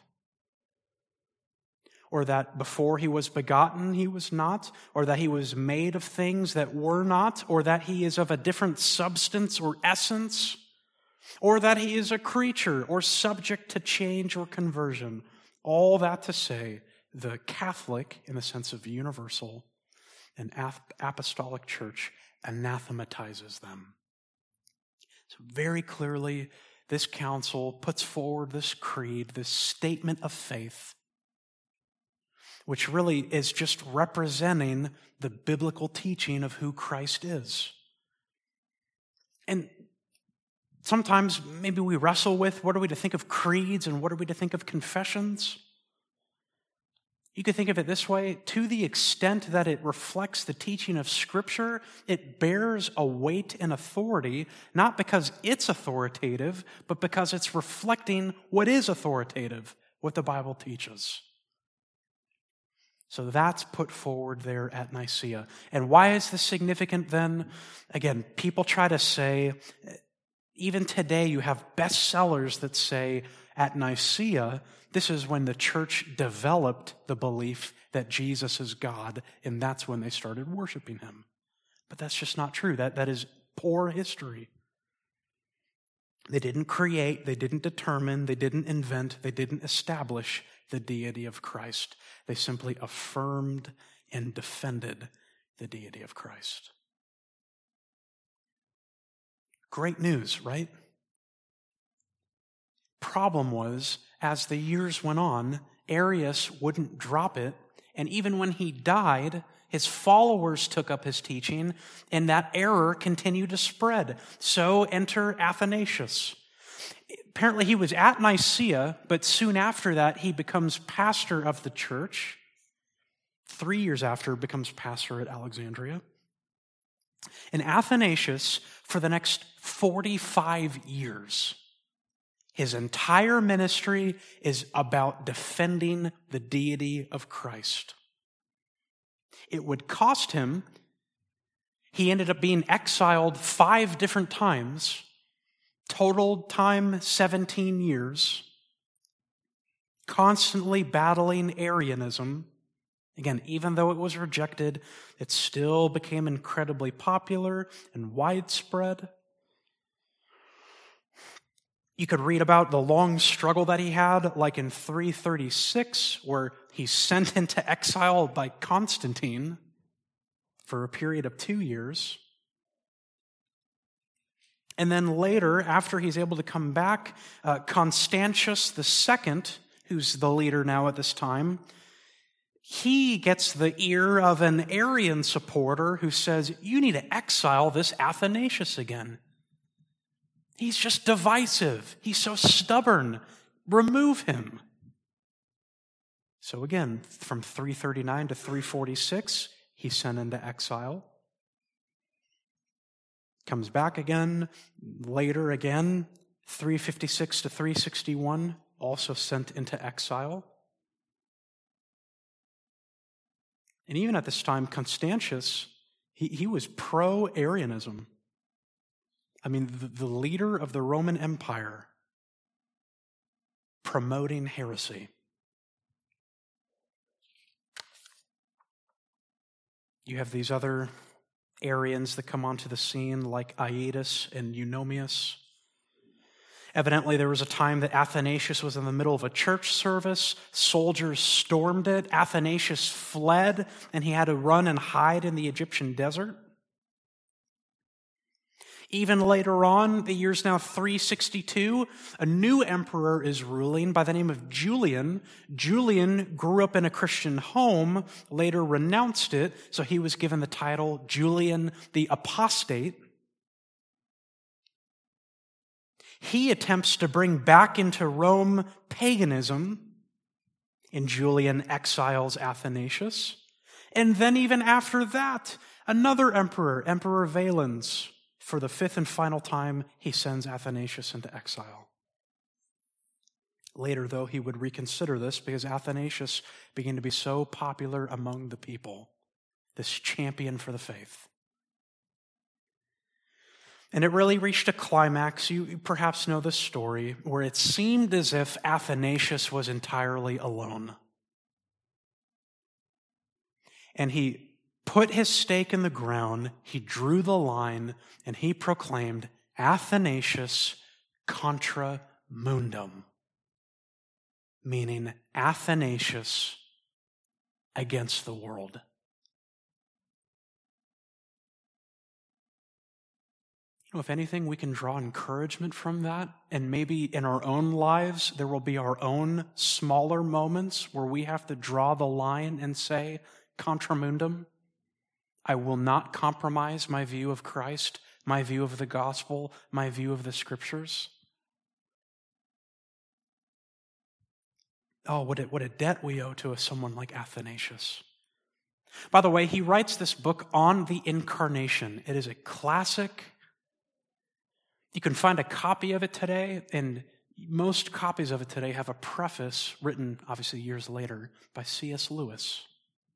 or that before he was begotten he was not, or that he was made of things that were not, or that he is of a different substance or essence, or that he is a creature or subject to change or conversion. All that to say, the Catholic, in the sense of universal and apostolic church, anathematizes them. So very clearly, this council puts forward this creed, this statement of faith, which really is just representing the biblical teaching of who Christ is. And sometimes maybe we wrestle with, what are we to think of creeds and what are we to think of confessions? You could think of it this way: to the extent that it reflects the teaching of Scripture, it bears a weight and authority, not because it's authoritative, but because it's reflecting what is authoritative, what the Bible teaches. So that's put forward there at Nicaea. And why is this significant then? Again, people try to say, even today you have bestsellers that say at Nicaea, this is when the church developed the belief that Jesus is God, and that's when they started worshiping him. But that's just not true. That, that is poor history. They didn't create, they didn't determine, they didn't invent, they didn't establish the deity of Christ. They simply affirmed and defended the deity of Christ. Great news, right? Problem was, as the years went on, Arius wouldn't drop it, and even when he died, his followers took up his teaching, and that error continued to spread. So enter Athanasius. Apparently he was at Nicaea, but soon after that he becomes pastor of the church. Three years after, becomes pastor at Alexandria. And Athanasius, for the next forty-five years, his entire ministry is about defending the deity of Christ. It would cost him, he ended up being exiled five different times, total time seventeen years, constantly battling Arianism. Again, even though it was rejected, it still became incredibly popular and widespread. You could read about the long struggle that he had, like in three thirty-six, where he's sent into exile by Constantine for a period of two years. And then later, after he's able to come back, uh, Constantius the Second, who's the leader now at this time, he gets the ear of an Arian supporter who says, you need to exile this Athanasius again. He's just divisive. He's so stubborn. Remove him. So again, from three thirty-nine to three forty-six, he's sent into exile. Comes back again, later again, three fifty-six to three sixty-one, also sent into exile. And even at this time, Constantius, he, he was pro-Arianism. I mean, the, the leader of the Roman Empire promoting heresy. You have these other Arians that come onto the scene like Aetus and Eunomius. Evidently, there was a time that Athanasius was in the middle of a church service. Soldiers stormed it. Athanasius fled, and he had to run and hide in the Egyptian desert. Even later on, the year's now three sixty-two, a new emperor is ruling by the name of Julian. Julian grew up in a Christian home, later renounced it, so he was given the title Julian the Apostate. He attempts to bring back into Rome paganism, and Julian exiles Athanasius. And then even after that, another emperor, Emperor Valens, for the fifth and final time, he sends Athanasius into exile. Later, though, he would reconsider this because Athanasius began to be so popular among the people, this champion for the faith. And it really reached a climax. You perhaps know this story, where it seemed as if Athanasius was entirely alone. And he put his stake in the ground, he drew the line, and he proclaimed Athanasius contra mundum, meaning Athanasius against the world. You know, if anything, we can draw encouragement from that, and maybe in our own lives, there will be our own smaller moments where we have to draw the line and say, contra mundum, I will not compromise my view of Christ, my view of the gospel, my view of the scriptures. Oh, what a, what a debt we owe to someone like Athanasius. By the way, he writes this book on the incarnation. It is a classic. You can find a copy of it today, and most copies of it today have a preface written, obviously years later, by C S Lewis.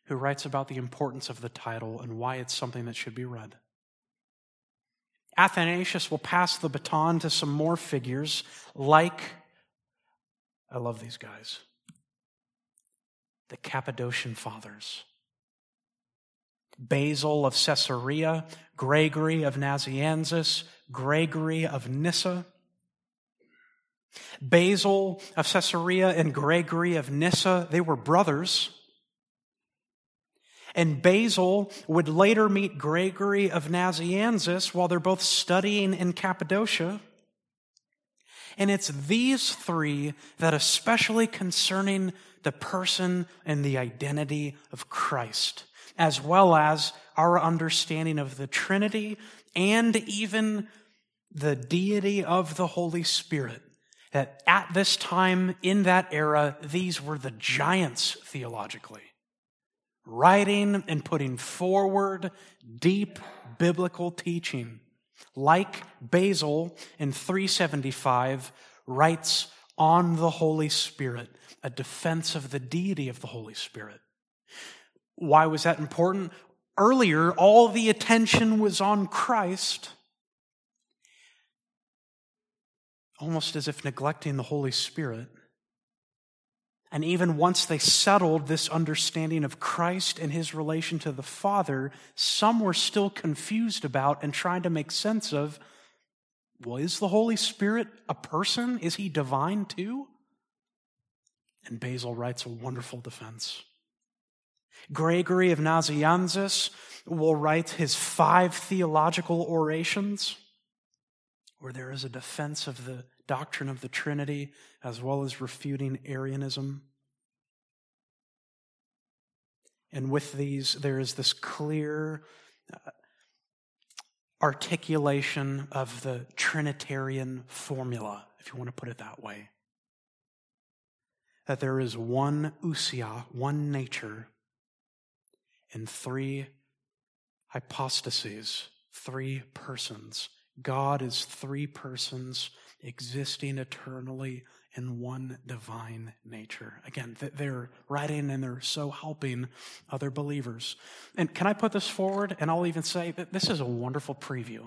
who writes about the importance of the title and why it's something that should be read. Athanasius will pass the baton to some more figures like, I love these guys, the Cappadocian Fathers. Basil of Caesarea, Gregory of Nazianzus, Gregory of Nyssa. Basil of Caesarea and Gregory of Nyssa, they were brothers. And Basil would later meet Gregory of Nazianzus while they're both studying in Cappadocia. And it's these three that, especially concerning the person and the identity of Christ, as well as our understanding of the Trinity and even the deity of the Holy Spirit, that at this time, in that era, these were the giants theologically, writing and putting forward deep biblical teaching, like Basil in three seventy-five writes on the Holy Spirit, a defense of the deity of the Holy Spirit. Why was that important? Earlier, all the attention was on Christ, almost as if neglecting the Holy Spirit. And even once they settled this understanding of Christ and his relation to the Father, some were still confused about and trying to make sense of, well, is the Holy Spirit a person? Is he divine too? And Basil writes a wonderful defense. Gregory of Nazianzus will write his five theological orations, where there is a defense of the doctrine of the Trinity, as well as refuting Arianism. And with these, there is this clear uh, articulation of the Trinitarian formula, if you want to put it that way. That there is one ousia, one nature, and three hypostases, three persons. God is three persons existing eternally in one divine nature. Again, they're writing and they're so helping other believers. And can I put this forward? And I'll even say that this is a wonderful preview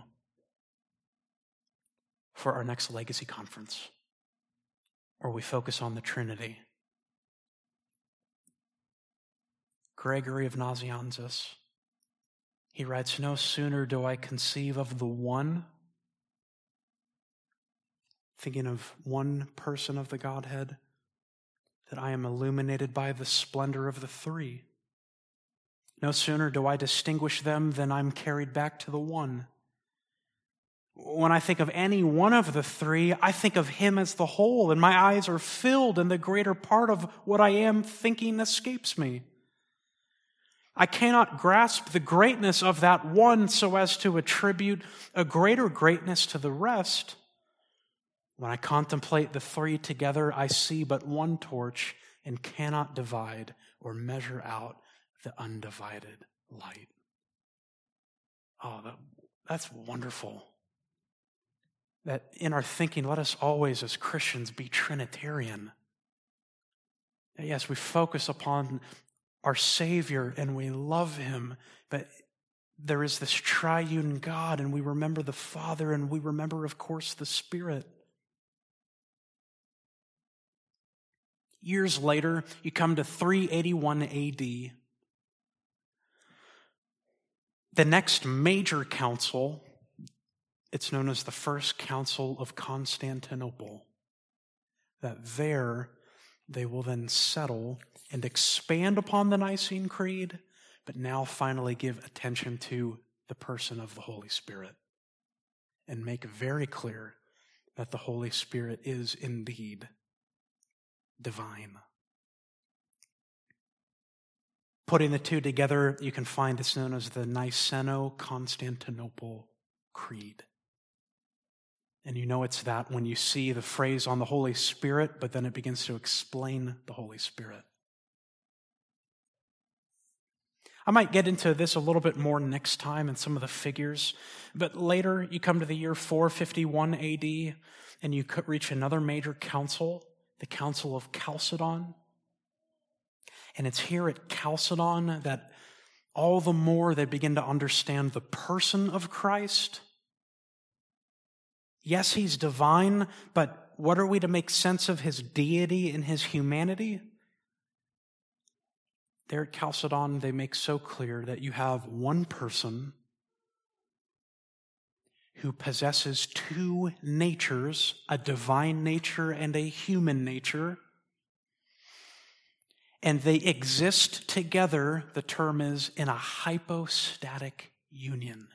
for our next Legacy Conference, where we focus on the Trinity. Gregory of Nazianzus, he writes, "No sooner do I conceive of the one," thinking of one person of the Godhead, "that I am illuminated by the splendor of the three. No sooner do I distinguish them than I'm carried back to the one. When I think of any one of the three, I think of him as the whole, and my eyes are filled, and the greater part of what I am thinking escapes me. I cannot grasp the greatness of that one so as to attribute a greater greatness to the rest. When I contemplate the three together, I see but one torch and cannot divide or measure out the undivided light." Oh, that, that's wonderful. That in our thinking, let us always as Christians be Trinitarian. Yes, we focus upon our Savior and we love him, but there is this triune God, and we remember the Father, and we remember, of course, the Spirit. Years later, you come to three eighty-one A D. The next major council, it's known as the First Council of Constantinople. That there they will then settle and expand upon the Nicene Creed, but now finally give attention to the person of the Holy Spirit and make very clear that the Holy Spirit is indeed divine. Putting the two together, you can find it's known as the Niceno-Constantinople Creed. And you know it's that when you see the phrase on the Holy Spirit, but then it begins to explain the Holy Spirit. I might get into this a little bit more next time and some of the figures, but later you come to the year four fifty-one A D and you could reach another major council, the Council of Chalcedon. And it's here at Chalcedon that all the more they begin to understand the person of Christ. Yes, he's divine, but what are we to make sense of his deity and his humanity? There at Chalcedon, they make so clear that you have one person who possesses two natures, a divine nature and a human nature, and they exist together, the term is, in a hypostatic union.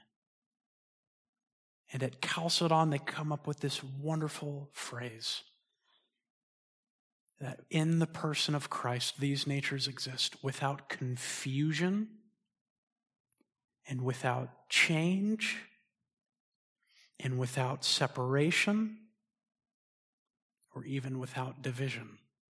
And at Chalcedon, they come up with this wonderful phrase that in the person of Christ, these natures exist without confusion and without change and without separation or even without division.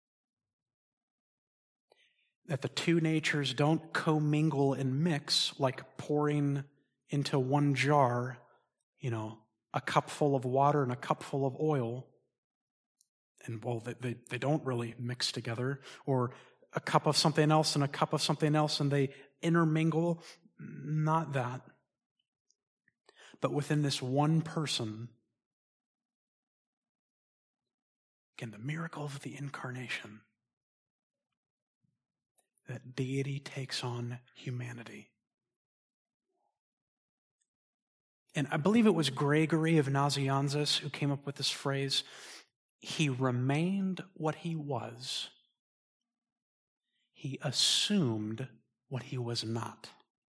That the two natures don't commingle and mix like pouring into one jar, you know, a cup full of water and a cup full of oil. And, well, they, they, they don't really mix together. Or a cup of something else and a cup of something else, and they intermingle. Not that. But within this one person, again, the miracle of the incarnation, that deity takes on humanity. And I believe it was Gregory of Nazianzus who came up with this phrase, he remained what he was. He assumed what he was not.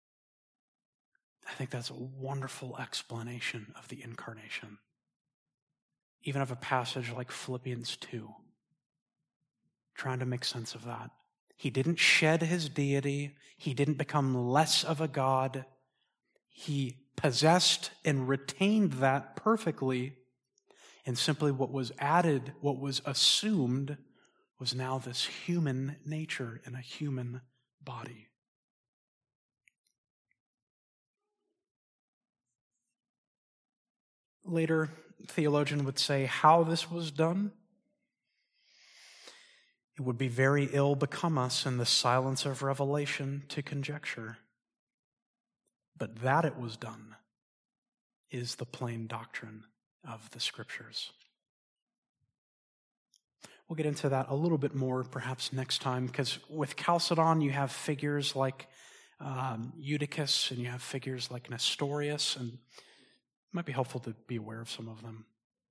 I think that's a wonderful explanation of the incarnation. Even of a passage like Philippians two, trying to make sense of that. He didn't shed his deity. He didn't become less of a God. He possessed and retained that perfectly. And simply what was added, what was assumed, was now this human nature in a human body. Later, theologian would say how this was done. It would be very ill become us in the silence of revelation to conjecture. But that it was done is the plain doctrine of the Scriptures. We'll get into that a little bit more perhaps next time, because with Chalcedon you have figures like um, Eutychus and you have figures like Nestorius, and it might be helpful to be aware of some of them.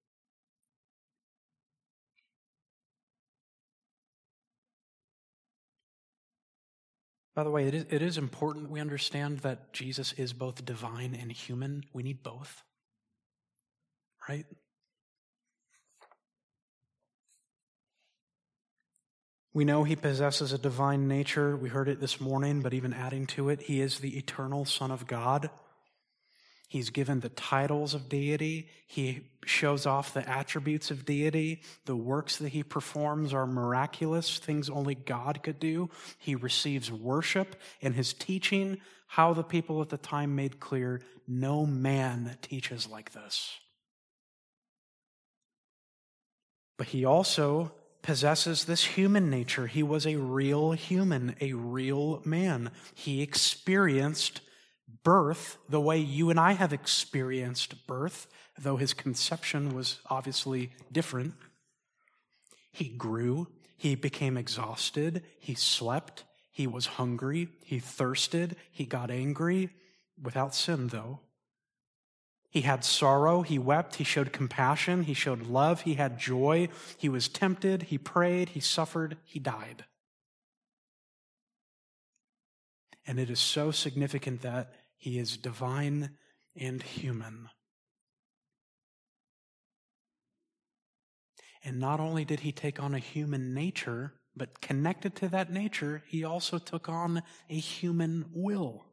By the way, it is, it is important we understand that Jesus is both divine and human. We need both, right? We know he possesses a divine nature. We heard it this morning, but even adding to it, he is the eternal Son of God. He's given the titles of deity. He shows off the attributes of deity. The works that he performs are miraculous, things only God could do. He receives worship, and his teaching, how the people at the time made clear, no man teaches like this. But he also possesses this human nature. He was a real human, a real man. He experienced birth the way you and I have experienced birth, though his conception was obviously different. He grew, he became exhausted, he slept, he was hungry, he thirsted, he got angry, without sin though. He had sorrow, he wept, he showed compassion, he showed love, he had joy, he was tempted, he prayed, he suffered, he died. And it is so significant that he is divine and human. And not only did he take on a human nature, but connected to that nature, he also took on a human will.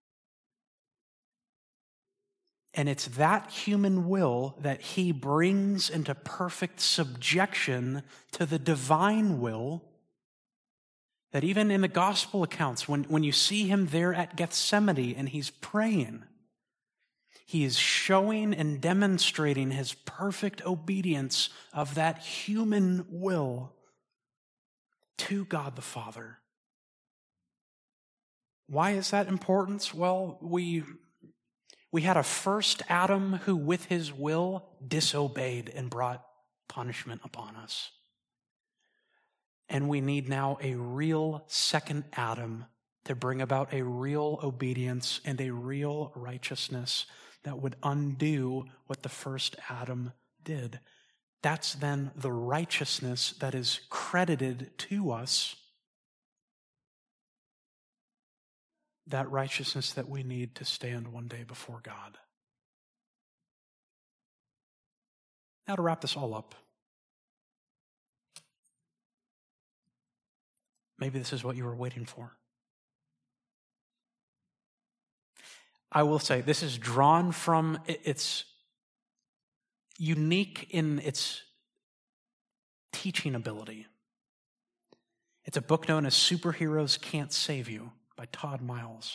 And it's that human will that he brings into perfect subjection to the divine will, that even in the gospel accounts, when, when you see him there at Gethsemane and he's praying, he is showing and demonstrating his perfect obedience of that human will to God the Father. Why is that important? Well, we, we had a first Adam who with his will disobeyed and brought punishment upon us. And we need now a real second Adam to bring about a real obedience and a real righteousness that would undo what the first Adam did. That's then the righteousness that is credited to us. That righteousness that we need to stand one day before God. Now to wrap this all up. Maybe this is what you were waiting for. I will say this is drawn from, it's unique in its teaching ability. It's a book known as Superheroes Can't Save You by Todd Miles.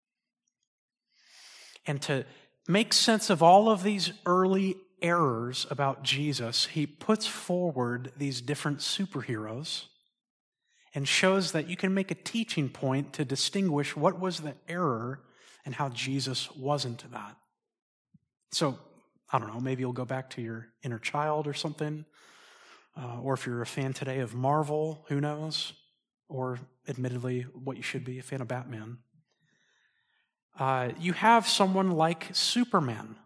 And to make sense of all of these early errors about Jesus, he puts forward these different superheroes and shows that you can make a teaching point to distinguish what was the error and how Jesus wasn't that. So, I don't know, maybe you'll go back to your inner child or something. Uh, or if you're a fan today of Marvel, who knows? Or, admittedly, what you should be, a fan of Batman. Uh, you have someone like Superman.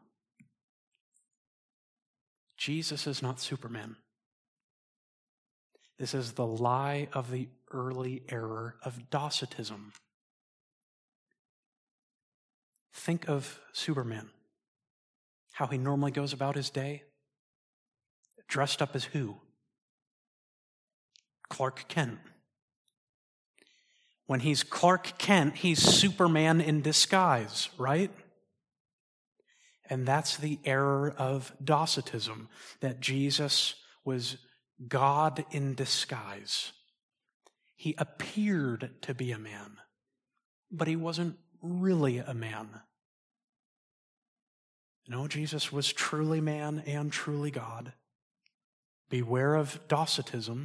Jesus is not Superman. This is the lie of the early error of Docetism. Think of Superman. How he normally goes about his day. Dressed up as who? Clark Kent. When he's Clark Kent, he's Superman in disguise, right? And that's the error of Docetism, that Jesus was God in disguise. He appeared to be a man, but he wasn't really a man. No, Jesus was truly man and truly God. Beware of Docetism.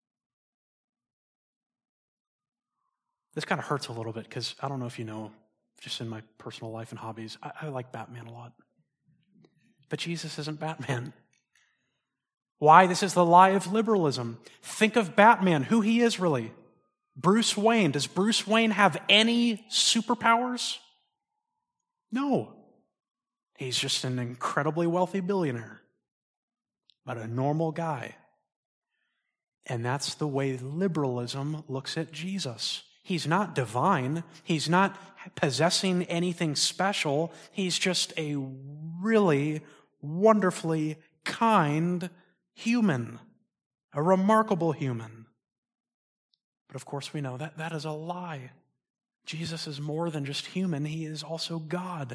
This kind of hurts a little bit because I don't know if you know, just in my personal life and hobbies, I, I like Batman a lot. But Jesus isn't Batman. Why? This is the lie of liberalism. Think of Batman, who he is really. Bruce Wayne. Does Bruce Wayne have any superpowers? No. He's just an incredibly wealthy billionaire, but a normal guy. And that's the way liberalism looks at Jesus. He's not divine. He's not possessing anything special. He's just a really wonderfully kind human, a remarkable human. But of course we know that that is a lie. Jesus is more than just human. He is also God.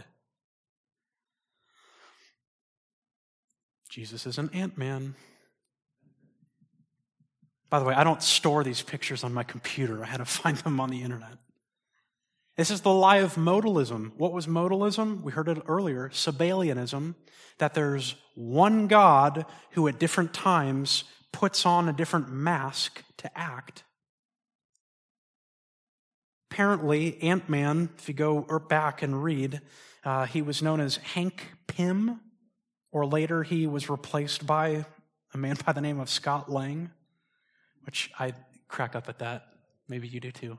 Jesus is an Ant-Man. By the way, I don't store these pictures on my computer. I had to find them on the internet. This is the lie of modalism. What was modalism? We heard it earlier, Sabellianism, that there's one God who at different times puts on a different mask to act. Apparently, Ant-Man, if you go back and read, uh, he was known as Hank Pym, or later he was replaced by a man by the name of Scott Lang, which I crack up at that. Maybe you do too.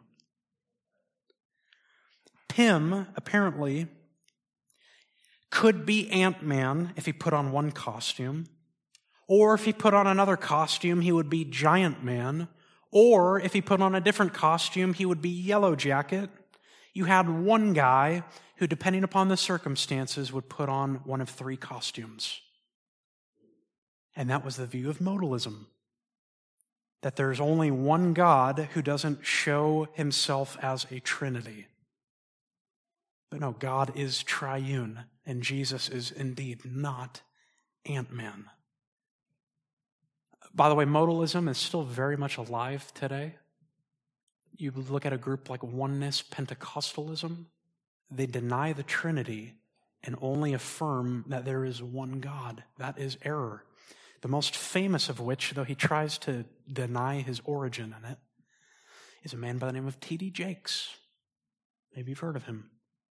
Pym, apparently, could be Ant-Man if he put on one costume, or if he put on another costume, he would be Giant Man, or if he put on a different costume, he would be Yellow Jacket. You had one guy who, depending upon the circumstances, would put on one of three costumes. And that was the view of modalism. That there's only one God who doesn't show himself as a trinity. But no, God is triune, and Jesus is indeed not Ant-Man. By the way, modalism is still very much alive today. You look at a group like Oneness Pentecostalism, they deny the Trinity and only affirm that there is one God. That is error. The most famous of which, though he tries to deny his origin in it, is a man by the name of T D Jakes, Maybe you've heard of him.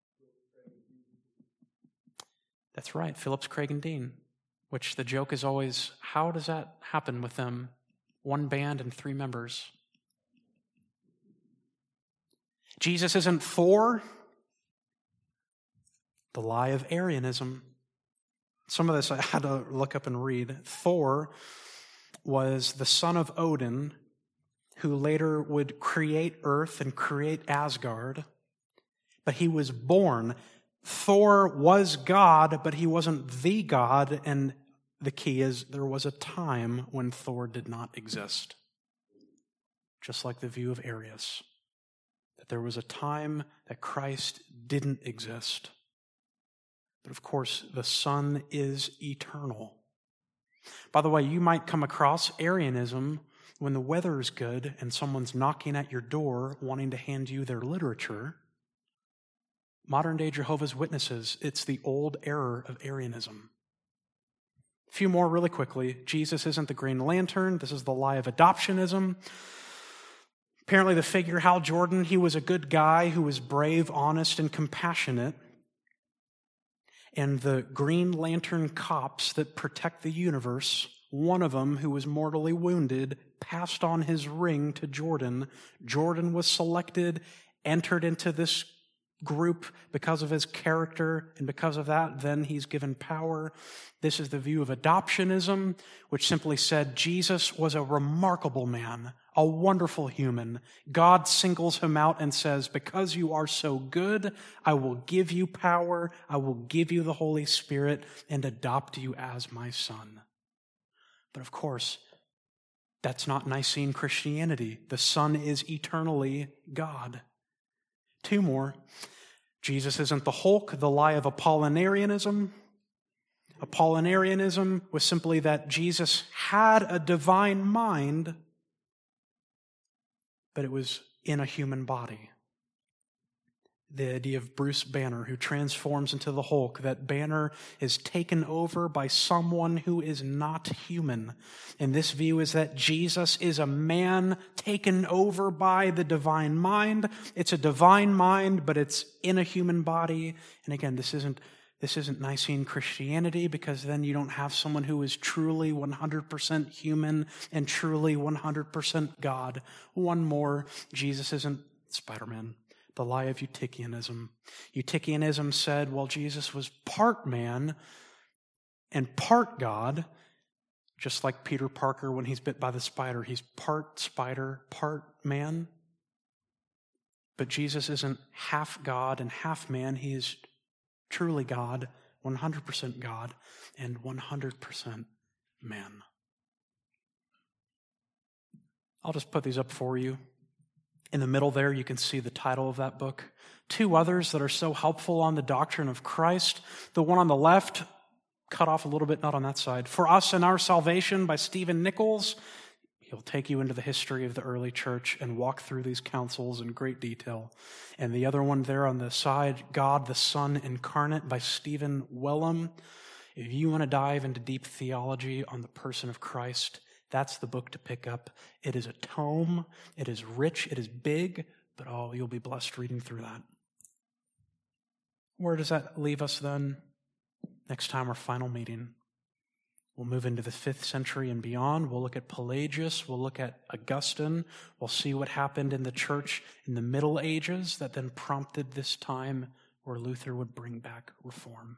That's right, Phillips, Craig, and Dean, which the joke is always, how does that happen with them? One band and three members. Jesus isn't Thor. The lie of Arianism. Some of this I had to look up and read. Thor was the son of Odin, who later would create Earth and create Asgard. But he was born. Thor was God, but he wasn't the God. And the key is there was a time when Thor did not exist. Just like the view of Arius. That there was a time that Christ didn't exist. But of course, the Son is eternal. By the way, you might come across Arianism when the weather is good and someone's knocking at your door wanting to hand you their literature. Modern-day Jehovah's Witnesses, it's the old error of Arianism. A few more really quickly. Jesus isn't the Green Lantern. This is the lie of adoptionism. Apparently the figure Hal Jordan, he was a good guy who was brave, honest, and compassionate. And the Green Lantern cops that protect the universe, one of them who was mortally wounded, passed on his ring to Jordan. Jordan was selected, entered into this group because of his character, and because of that, then he's given power. This is the view of adoptionism, which simply said Jesus was a remarkable man, a wonderful human. God singles him out and says, because you are so good, I will give you power, I will give you the Holy Spirit, and adopt you as my son. But of course, that's not Nicene Christianity. The Son is eternally God. Two more. Jesus isn't the Hulk, the lie of Apollinarianism. Apollinarianism was simply that Jesus had a divine mind, but it was in a human body. The idea of Bruce Banner, who transforms into the Hulk, that Banner is taken over by someone who is not human. And this view is that Jesus is a man taken over by the divine mind. It's a divine mind, but it's in a human body. And again, this isn't This isn't Nicene Christianity, because then you don't have someone who is truly one hundred percent human and truly one hundred percent God. One more, Jesus isn't Spider-Man. The lie of Eutychianism. Eutychianism said, well, Jesus was part man and part God, just like Peter Parker when he's bit by the spider. He's part spider, part man. But Jesus isn't half God and half man. He is truly God, one hundred percent God, and one hundred percent man. I'll just put these up for you. In the middle there, you can see the title of that book. Two others that are so helpful on the doctrine of Christ. The one on the left, cut off a little bit, not on that side. For Us and Our Salvation by Stephen Nichols. He'll take you into the history of the early church and walk through these councils in great detail. And the other one there on the side, God the Son Incarnate by Stephen Wellum. If you want to dive into deep theology on the person of Christ, that's the book to pick up. It is a tome. It is rich. It is big. But oh, you'll be blessed reading through that. Where does that leave us then? Next time, our final meeting. We'll move into the fifth century and beyond. We'll look at Pelagius. We'll look at Augustine. We'll see what happened in the church in the Middle Ages that then prompted this time where Luther would bring back reform.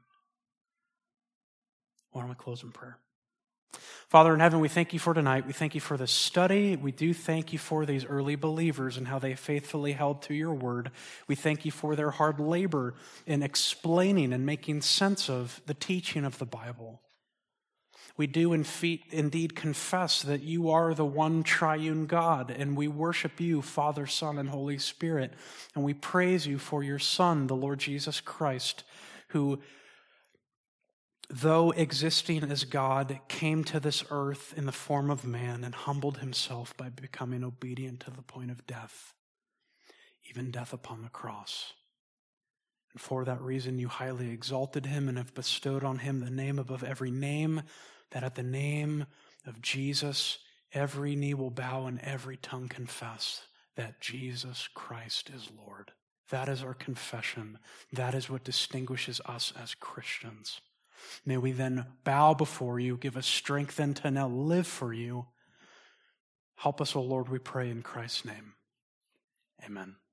Why don't we close in prayer? Father in heaven, we thank you for tonight. We thank you for this study. We do thank you for these early believers and how they faithfully held to your word. We thank you for their hard labor in explaining and making sense of the teaching of the Bible. We do indeed confess that you are the one triune God, and we worship you, Father, Son, and Holy Spirit. And we praise you for your Son, the Lord Jesus Christ, who, though existing as God, came to this earth in the form of man and humbled himself by becoming obedient to the point of death, even death upon the cross. And for that reason, you highly exalted him and have bestowed on him the name above every name, that at the name of Jesus, every knee will bow and every tongue confess that Jesus Christ is Lord. That is our confession. That is what distinguishes us as Christians. May we then bow before you, give us strength then to now live for you. Help us, O Lord, we pray in Christ's name. Amen.